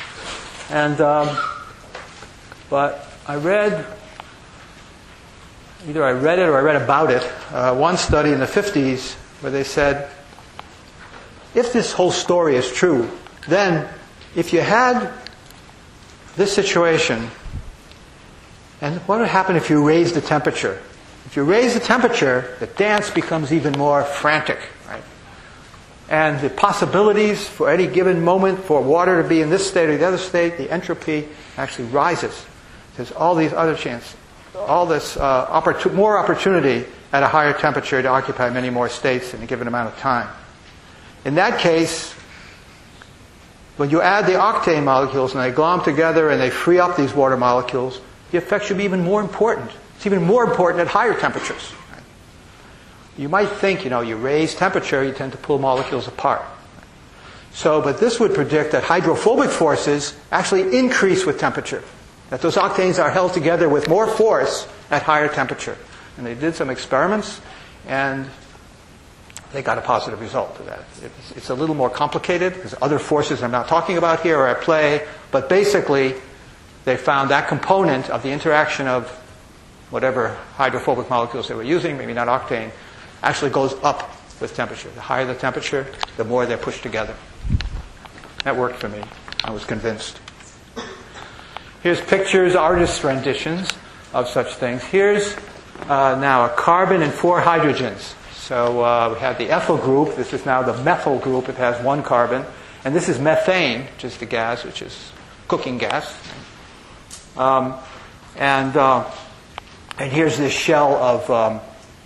And, um, but I read either I read it or I read about it, uh, one study in the fifties where they said, if this whole story is true, then if you had this situation, and what would happen if you raise the temperature? If you raise the temperature, the dance becomes even more frantic, right? And the possibilities for any given moment for water to be in this state or the other state, the entropy actually rises. There's all these other chances, all this uh, opportu- more opportunity at a higher temperature to occupy many more states in a given amount of time. In that case, when you add the octane molecules and they glom together and they free up these water molecules, the effect should be even more important. It's even more important at higher temperatures. Right? You might think, you know, you raise temperature, you tend to pull molecules apart. So, but this would predict that hydrophobic forces actually increase with temperature. That those octanes are held together with more force at higher temperature. And they did some experiments, and they got a positive result of that. It's, it's a little more complicated, because other forces I'm not talking about here are at play, but basically, they found that component of the interaction of whatever hydrophobic molecules they were using, maybe not octane, actually goes up with temperature. The higher the temperature, the more they're pushed together. That worked for me. I was convinced. Here's pictures, artist renditions of such things. Here's uh, now a carbon and four hydrogens. So uh, we have the ethyl group. This is now the methyl group. It has one carbon. And this is methane, which is the gas, which is cooking gas. Um, and uh, and here's this shell of um,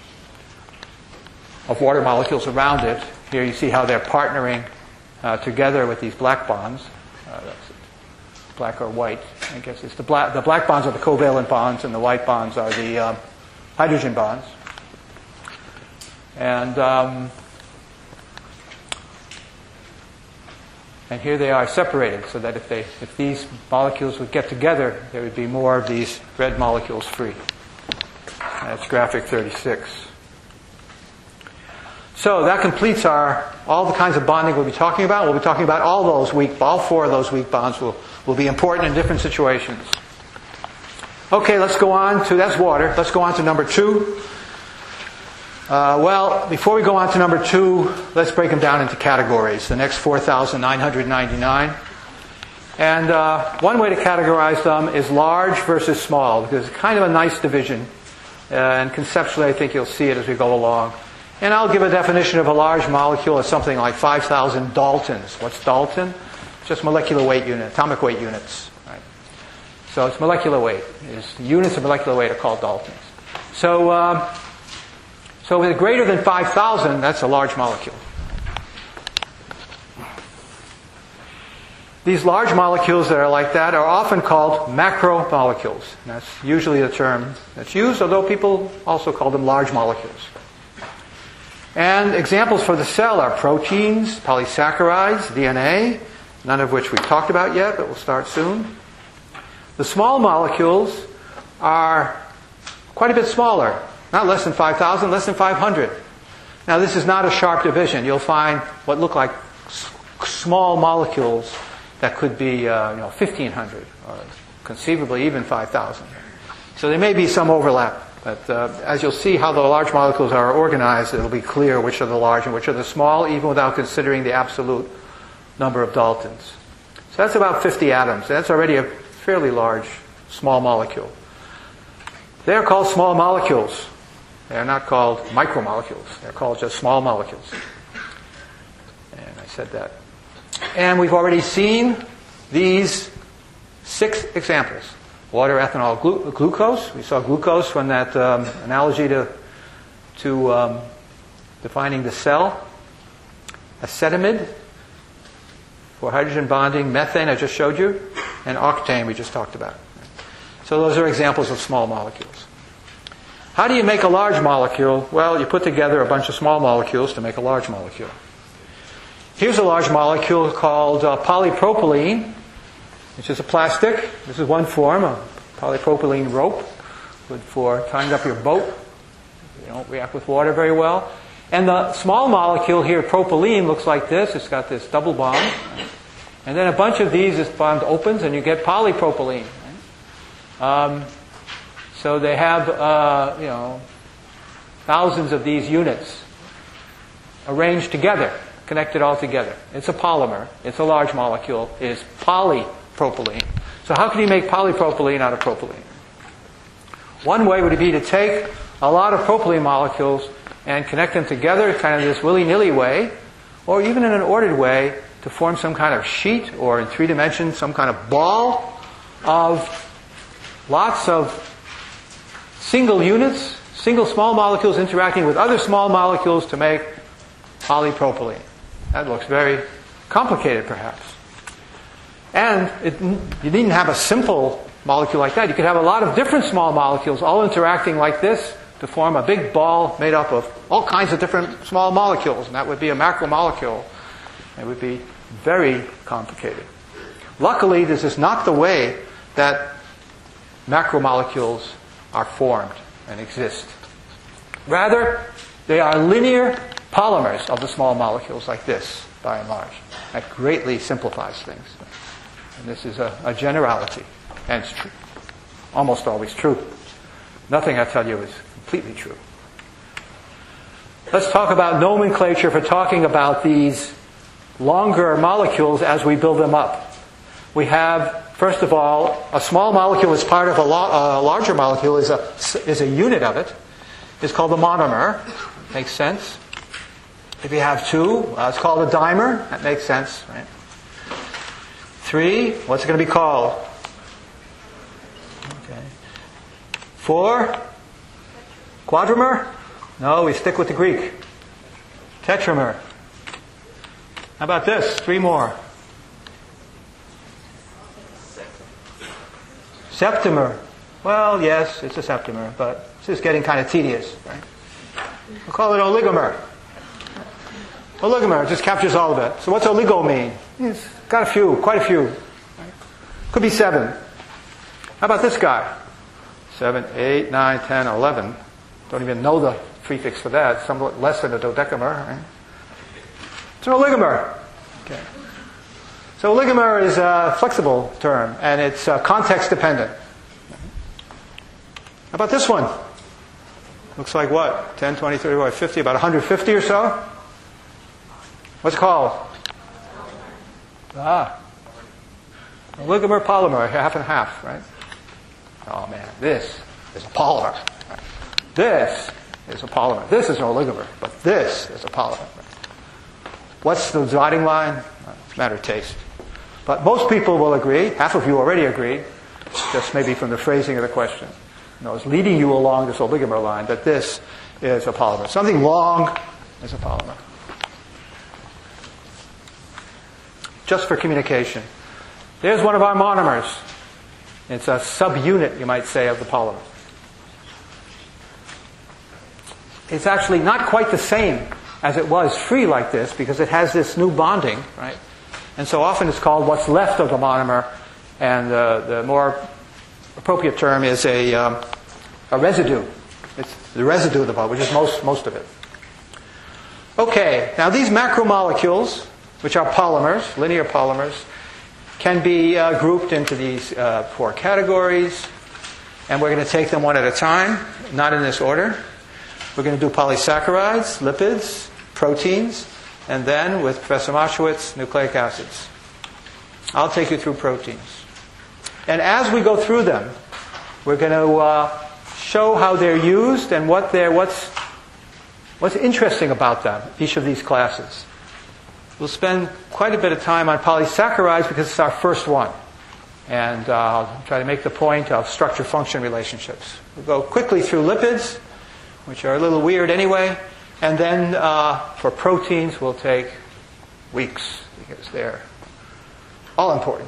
of water molecules around it. Here you see how they're partnering uh, together with these black bonds. Uh, that's it. Black or white, I guess it's the black. The black bonds are the covalent bonds, and the white bonds are the um, hydrogen bonds. And um, and here they are separated, so that if they if these molecules would get together, there would be more of these red molecules free. That's graphic thirty-six. So that completes our all the kinds of bonding we'll be talking about. We'll be talking about all those weak, all four of those weak bonds will will be important in different situations. Okay, let's go on to that's water. Let's go on to number two. Uh, well, before we go on to number two, let's break them down into categories. The next four thousand nine hundred ninety-nine. And uh, one way to categorize them is large versus small, because it's kind of a nice division. Uh, and conceptually, I think you'll see it as we go along. And I'll give a definition of a large molecule as something like five thousand daltons. What's dalton? Just molecular weight unit, atomic weight units. Right? So it's molecular weight. It's units of molecular weight are called daltons. So, uh, so with greater than five thousand, that's a large molecule. These large molecules that are like that are often called macromolecules. That's usually the term that's used, although people also call them large molecules. And examples for the cell are proteins, polysaccharides, D N A, none of which we've talked about yet, but we'll start soon. The small molecules are quite a bit smaller, not less than five thousand, less than five hundred. Now this is not a sharp division. You'll find what look like s- small molecules that could be uh, you know, fifteen hundred, or conceivably even five thousand. So there may be some overlap. But uh, as you'll see how the large molecules are organized, it'll be clear which are the large and which are the small, even without considering the absolute number of daltons. So that's about fifty atoms. That's already a fairly large small molecule. They're called small molecules. They're not called micromolecules. They're called just small molecules. And I said that. And we've already seen these six examples. Water, ethanol, glu- glucose. We saw glucose from that um, analogy to, to um, defining the cell. Acetamide for hydrogen bonding. Methane, I just showed you. And octane, we just talked about. So those are examples of small molecules. How do you make a large molecule? Well, you put together a bunch of small molecules to make a large molecule. Here's a large molecule called uh, polypropylene, which is a plastic. This is one form, a polypropylene rope, good for tying up your boat. They don't react with water very well. And the small molecule here, propylene, looks like this. It's got this double bond. And then a bunch of these, this bond opens, and you get polypropylene. Um, So they have, uh, you know, thousands of these units arranged together, connected all together. It's a polymer. It's a large molecule. It is polypropylene. So how can you make polypropylene out of propylene? One way would be to take a lot of propylene molecules and connect them together, kind of this willy-nilly way, or even in an ordered way, to form some kind of sheet, or in three dimensions, some kind of ball of lots of single units, single small molecules interacting with other small molecules to make polypropylene. That looks very complicated, perhaps. And it, you needn't have a simple molecule like that. You could have a lot of different small molecules all interacting like this to form a big ball made up of all kinds of different small molecules, and that would be a macromolecule. It would be very complicated. Luckily, this is not the way that macromolecules are formed and exist. Rather, they are linear polymers of the small molecules like this, by and large. That greatly simplifies things. And this is a, a generality. And it's true. Almost always true. Nothing I tell you is completely true. Let's talk about nomenclature for talking about these longer molecules as we build them up. We have, first of all, a small molecule as part of a, lo- a larger molecule is a, is a unit of it. It's called a monomer. Makes sense. If you have two, uh, it's called a dimer. That makes sense, right? Three, what's it going to be called? Okay. Four, quadrimer? No, we stick with the Greek. Tetramer. How about this? Three more. Septamer. Well, yes, it's a septamer, but this is getting kind of tedious, right? We'll call it oligomer. Oligomer just captures all of it. So what's oligo mean? It's got a few, quite a few. Could be seven. How about this guy? Seven, eight, nine, ten, eleven. Don't even know the prefix for that. It's somewhat less than a dodecamer. Right? It's an oligomer. Okay. So oligomer is a flexible term, and it's uh, context dependent. How about this one? Looks like what? ten, twenty, thirty, fifty, about one hundred fifty or so? What's it called? Ah. Oligomer polymer, half and half, right? Oh man, this is a polymer. This is a polymer. This is an oligomer, but this is a polymer. What's the dividing line? It's a matter of taste. But most people will agree, half of you already agree, just maybe from the phrasing of the question. You know, it's leading you along this oligomer line, that this is a polymer. Something long is a polymer. Just for communication. There's one of our monomers. It's a subunit, you might say, of the polymer. It's actually not quite the same as it was free like this, because it has this new bonding, right? And so often it's called what's left of the monomer, and uh, the more appropriate term is a, um, a residue. It's the residue of the polymer, which is most, most of it. Okay, now these macromolecules, which are polymers, linear polymers, can be uh, grouped into these uh, four categories, and we're going to take them one at a time, not in this order. We're going to do polysaccharides, lipids, proteins, and then, with Professor Moshowitz, nucleic acids. I'll take you through proteins. And as we go through them, we're going to uh, show how they're used and what they're, what's, what's interesting about them, each of these classes. We'll spend quite a bit of time on polysaccharides because it's our first one. And uh, I'll try to make the point of structure-function relationships. We'll go quickly through lipids, which are a little weird anyway. And then uh, for proteins, we'll take weeks because they're all important.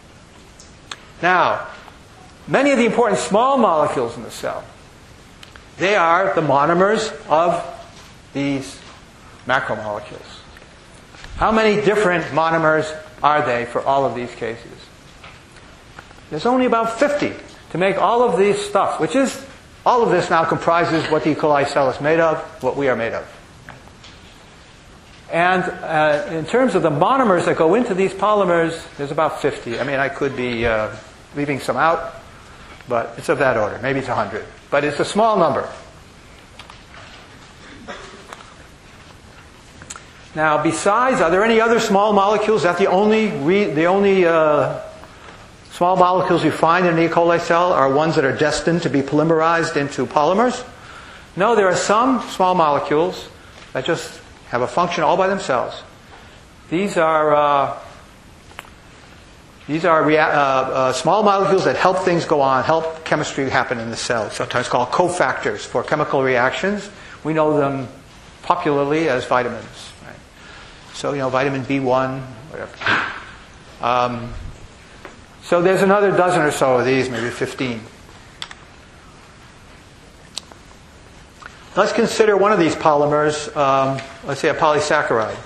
Now, many of the important small molecules in the cell, they are the monomers of these macromolecules. How many different monomers are they for all of these cases? There's only about fifty to make all of these stuff, which is, all of this now comprises what the E. coli cell is made of, what we are made of. And uh, in terms of the monomers that go into these polymers, there's about fifty. I mean, I could be uh, leaving some out, but it's of that order. Maybe it's one hundred. But it's a small number. Now, besides, are there any other small molecules? Is that the only, re, the only uh, small molecules you find in an E. coli cell are ones that are destined to be polymerized into polymers? No, there are some small molecules that just have a function all by themselves. These are uh, these are rea- uh, uh, small molecules that help things go on, help chemistry happen in the cell. Sometimes called cofactors for chemical reactions. We know them popularly as vitamins. Right? So you know, vitamin B one, whatever. Um, so there's another dozen or so of these, maybe fifteen. Let's consider one of these polymers, um, let's say a polysaccharide.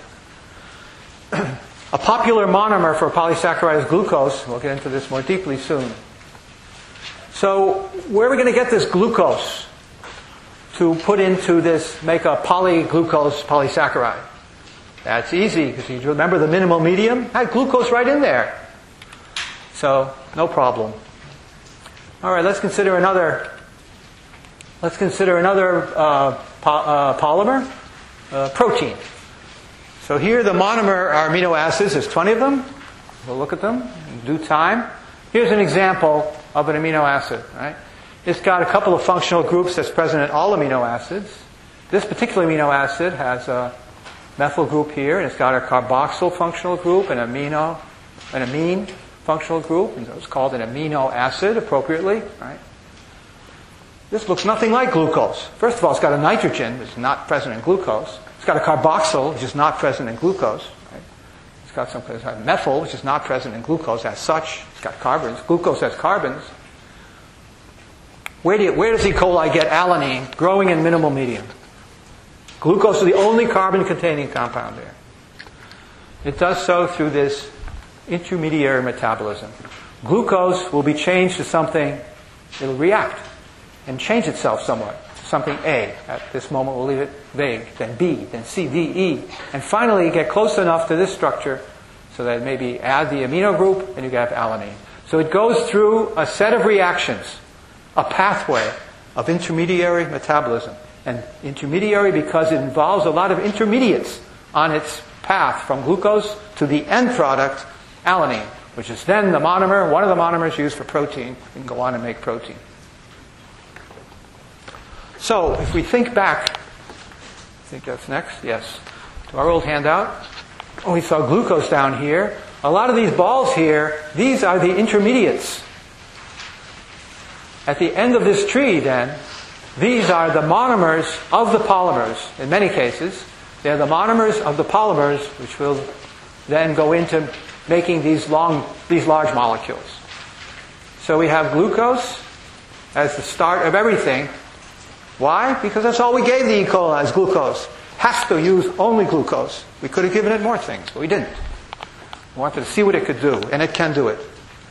A popular monomer for a polysaccharide is glucose. We'll get into this more deeply soon. So where are we going to get this glucose to put into this, make a polyglucose polysaccharide? That's easy, because you remember the minimal medium? Had glucose right in there. So, no problem. All right, let's consider another Let's consider another uh, po- uh, polymer, uh, protein. So here the monomer are amino acids. There's twenty of them. We'll look at them in due time. Here's an example of an amino acid. Right? It's got a couple of functional groups that's present in all amino acids. This particular amino acid has a methyl group here, and it's got a carboxyl functional group, an amino, an amine functional group, and so it's called an amino acid appropriately. Right? This looks nothing like glucose. First of all, it's got a nitrogen, which is not present in glucose. It's got a carboxyl, which is not present in glucose. Right? It's got some kind of methyl, which is not present in glucose as such. It's got carbons. Glucose has carbons. Where, do you, where does E. coli get alanine growing in minimal medium? Glucose is the only carbon-containing compound there. It does so through this intermediary metabolism. Glucose will be changed to something, it'll react and change itself somewhat. Something A. At this moment we'll leave it vague. Then B. Then C, D, E. And finally get close enough to this structure so that maybe add the amino group and you have alanine. So it goes through a set of reactions, a pathway of intermediary metabolism. And intermediary because it involves a lot of intermediates on its path from glucose to the end product, alanine, which is then the monomer, one of the monomers used for protein. You can go on and make protein. So, if we think back, I think that's next, yes, to our old handout. Oh, we saw glucose down here. A lot of these balls here, these are the intermediates. At the end of this tree, then, these are the monomers of the polymers, in many cases. They're the monomers of the polymers, which will then go into making these long, these large molecules. So we have glucose as the start of everything. Why? Because that's all we gave the E. coli as glucose. Has to use only glucose. We could have given it more things, but we didn't. We wanted to see what it could do, and it can do it.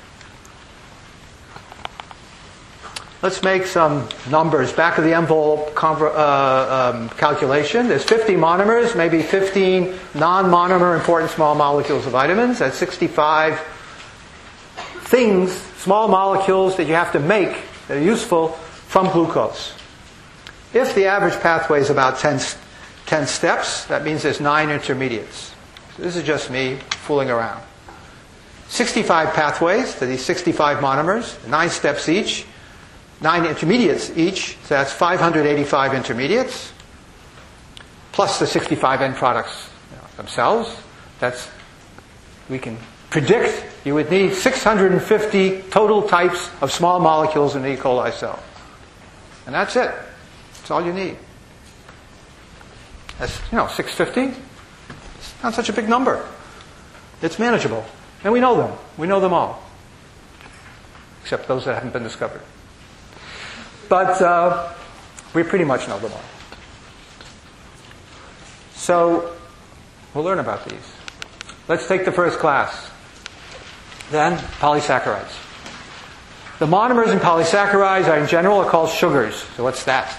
Let's make some numbers. Back of the envelope conver- uh, um, calculation. There's fifty monomers, maybe fifteen non-monomer important small molecules of vitamins. That's sixty-five things, small molecules that you have to make that are useful from glucose. If the average pathway is about ten, ten steps, that means there's nine intermediates. So this is just me fooling around. sixty-five pathways to these sixty-five monomers, nine steps each, nine intermediates each, so that's five hundred eighty-five intermediates, plus the sixty-five end products you know, themselves. That's, we can predict you would need six hundred fifty total types of small molecules in an E. coli cell. And that's it. That's all you need. That's, you know, six hundred fifty. It's not such a big number. It's manageable. And we know them. We know them all. Except those that haven't been discovered. But uh, we pretty much know them all. So, we'll learn about these. Let's take the first class. Then, polysaccharides. The monomers in polysaccharides are in general are called sugars. So what's that?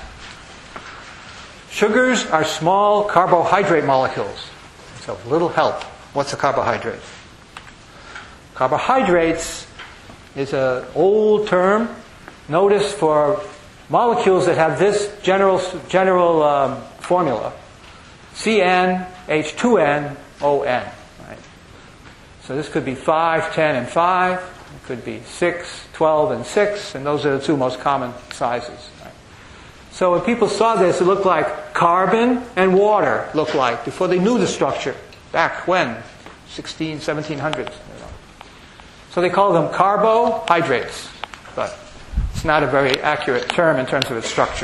Sugars are small carbohydrate molecules. So little help. What's a carbohydrate? Carbohydrates is an old term notice for molecules that have this general, general um, formula, C N H two N O N. Right? So this could be five, ten, and five. It could be six, twelve, and six, and those are the two most common sizes. Right? So when people saw this, it looked like carbon and water looked like before they knew the structure. Back when? sixteen, seventeen hundreds. You know. So they call them carbohydrates, but it's not a very accurate term in terms of its structure.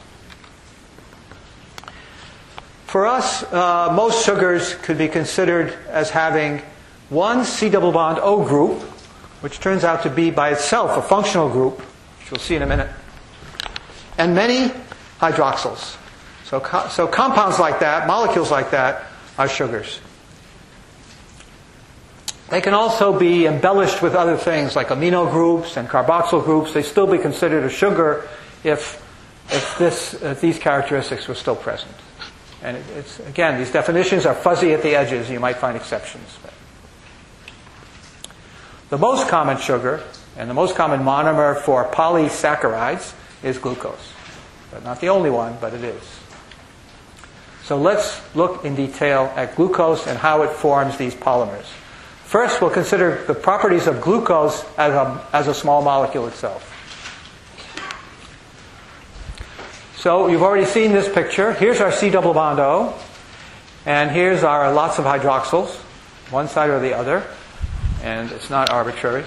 For us, uh, most sugars could be considered as having one C double bond O group, which turns out to be by itself a functional group, which we'll see in a minute, and many hydroxyls. So, co- so compounds like that, molecules like that, are sugars. They can also be embellished with other things like amino groups and carboxyl groups. They still be considered a sugar if, if, this, if these characteristics were still present. And it, it's, again, these definitions are fuzzy at the edges. You might find exceptions. But the most common sugar and the most common monomer for polysaccharides is glucose. But not the only one, but it is. So let's look in detail at glucose and how it forms these polymers. First, we'll consider the properties of glucose as a, as a small molecule itself. So you've already seen this picture. Here's our C double bond O, and here's our lots of hydroxyls, one side or the other, and it's not arbitrary.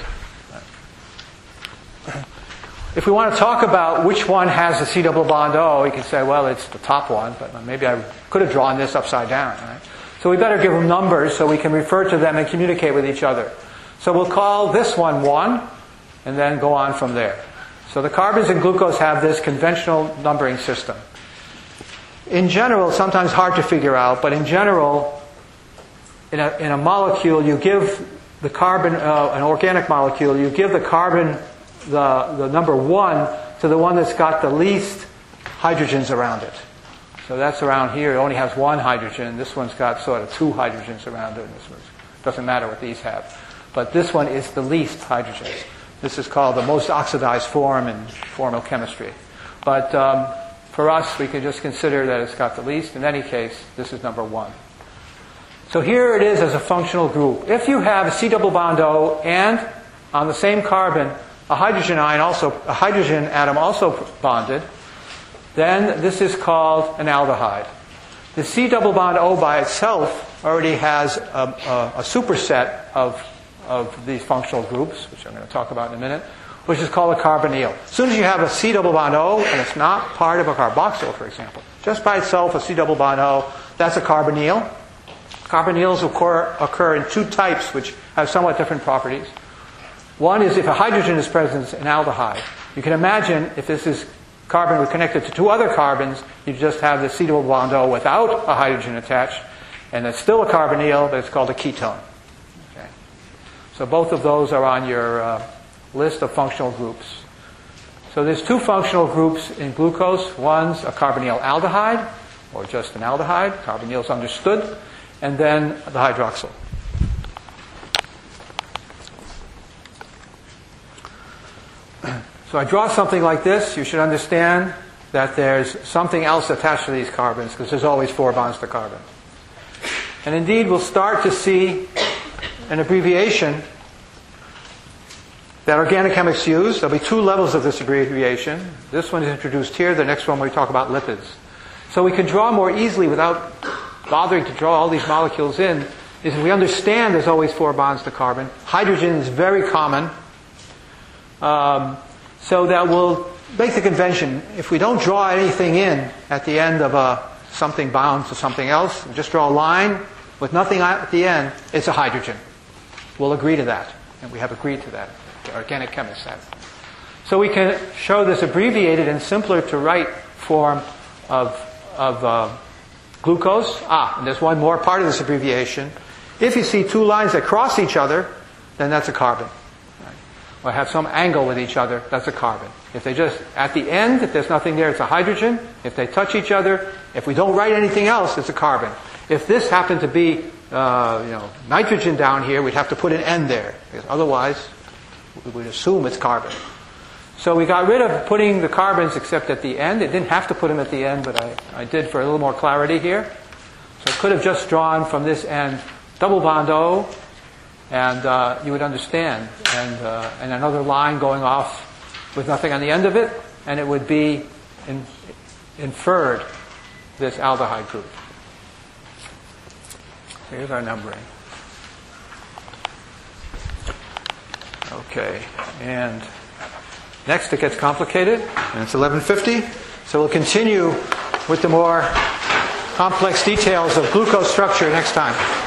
If we want to talk about which one has a C double bond O, we can say, well, it's the top one, but maybe I could have drawn this upside down, right? So we better give them numbers so we can refer to them and communicate with each other. So we'll call this one one, and then go on from there. So the carbons in glucose have this conventional numbering system. In general, sometimes hard to figure out, but in general, in a, in a molecule, you give the carbon, uh, an organic molecule, you give the carbon, the, the number one, to the one that's got the least hydrogens around it. So that's around here. It only has one hydrogen. This one's got sort of two hydrogens around it. This one doesn't matter what these have. But this one is the least hydrogens. This is called the most oxidized form in formal chemistry. But um, for us, we can just consider that it's got the least. In any case, this is number one. So here it is as a functional group. If you have a C double bond O and on the same carbon a hydrogen ion also, a hydrogen atom also bonded, then this is called an aldehyde. The C double bond O by itself already has a, a, a superset of, of these functional groups, which I'm going to talk about in a minute, which is called a carbonyl. As soon as you have a C double bond O and it's not part of a carboxyl, for example, just by itself a C double bond O, that's a carbonyl. Carbonyls occur, occur in two types which have somewhat different properties. One is if a hydrogen is present in aldehyde. You can imagine if this is carbon were connected to two other carbons, you just have the C double bond O without a hydrogen attached, and it's still a carbonyl, but it's called a ketone. Okay. So both of those are on your uh, list of functional groups. So there's two functional groups in glucose. One's a carbonyl aldehyde, or just an aldehyde. Carbonyl is understood, and then the hydroxyl. So I draw something like this. You should understand that there's something else attached to these carbons because there's always four bonds to carbon. And indeed, we'll start to see an abbreviation that organic chemists use. There'll be two levels of this abbreviation. This one is introduced here. The next one we talk about lipids. So we can draw more easily without bothering to draw all these molecules in. Is we understand there's always four bonds to carbon. Hydrogen is very common. Um, So that will make the convention. If we don't draw anything in at the end of a, something bound to something else, just draw a line with nothing at the end, it's a hydrogen. We'll agree to that. And we have agreed to that. The organic chemists have. So we can show this abbreviated and simpler to write form of, of uh, glucose. Ah, and there's one more part of this abbreviation. If you see two lines that cross each other, then that's a carbon. Or have some angle with each other, that's a carbon. If they just, at the end, if there's nothing there, it's a hydrogen. If they touch each other, if we don't write anything else, it's a carbon. If this happened to be, uh, you know, nitrogen down here, we'd have to put an N there. Because otherwise, we would assume it's carbon. So we got rid of putting the carbons except at the end. It didn't have to put them at the end, but I, I did for a little more clarity here. So I could have just drawn from this end double bond O, and uh, you would understand. And, uh, and another line going off with nothing on the end of it, and it would be in, inferred this aldehyde group. So here's our numbering. Okay, and next it gets complicated, and it's eleven fifty. So we'll continue with the more complex details of glucose structure next time.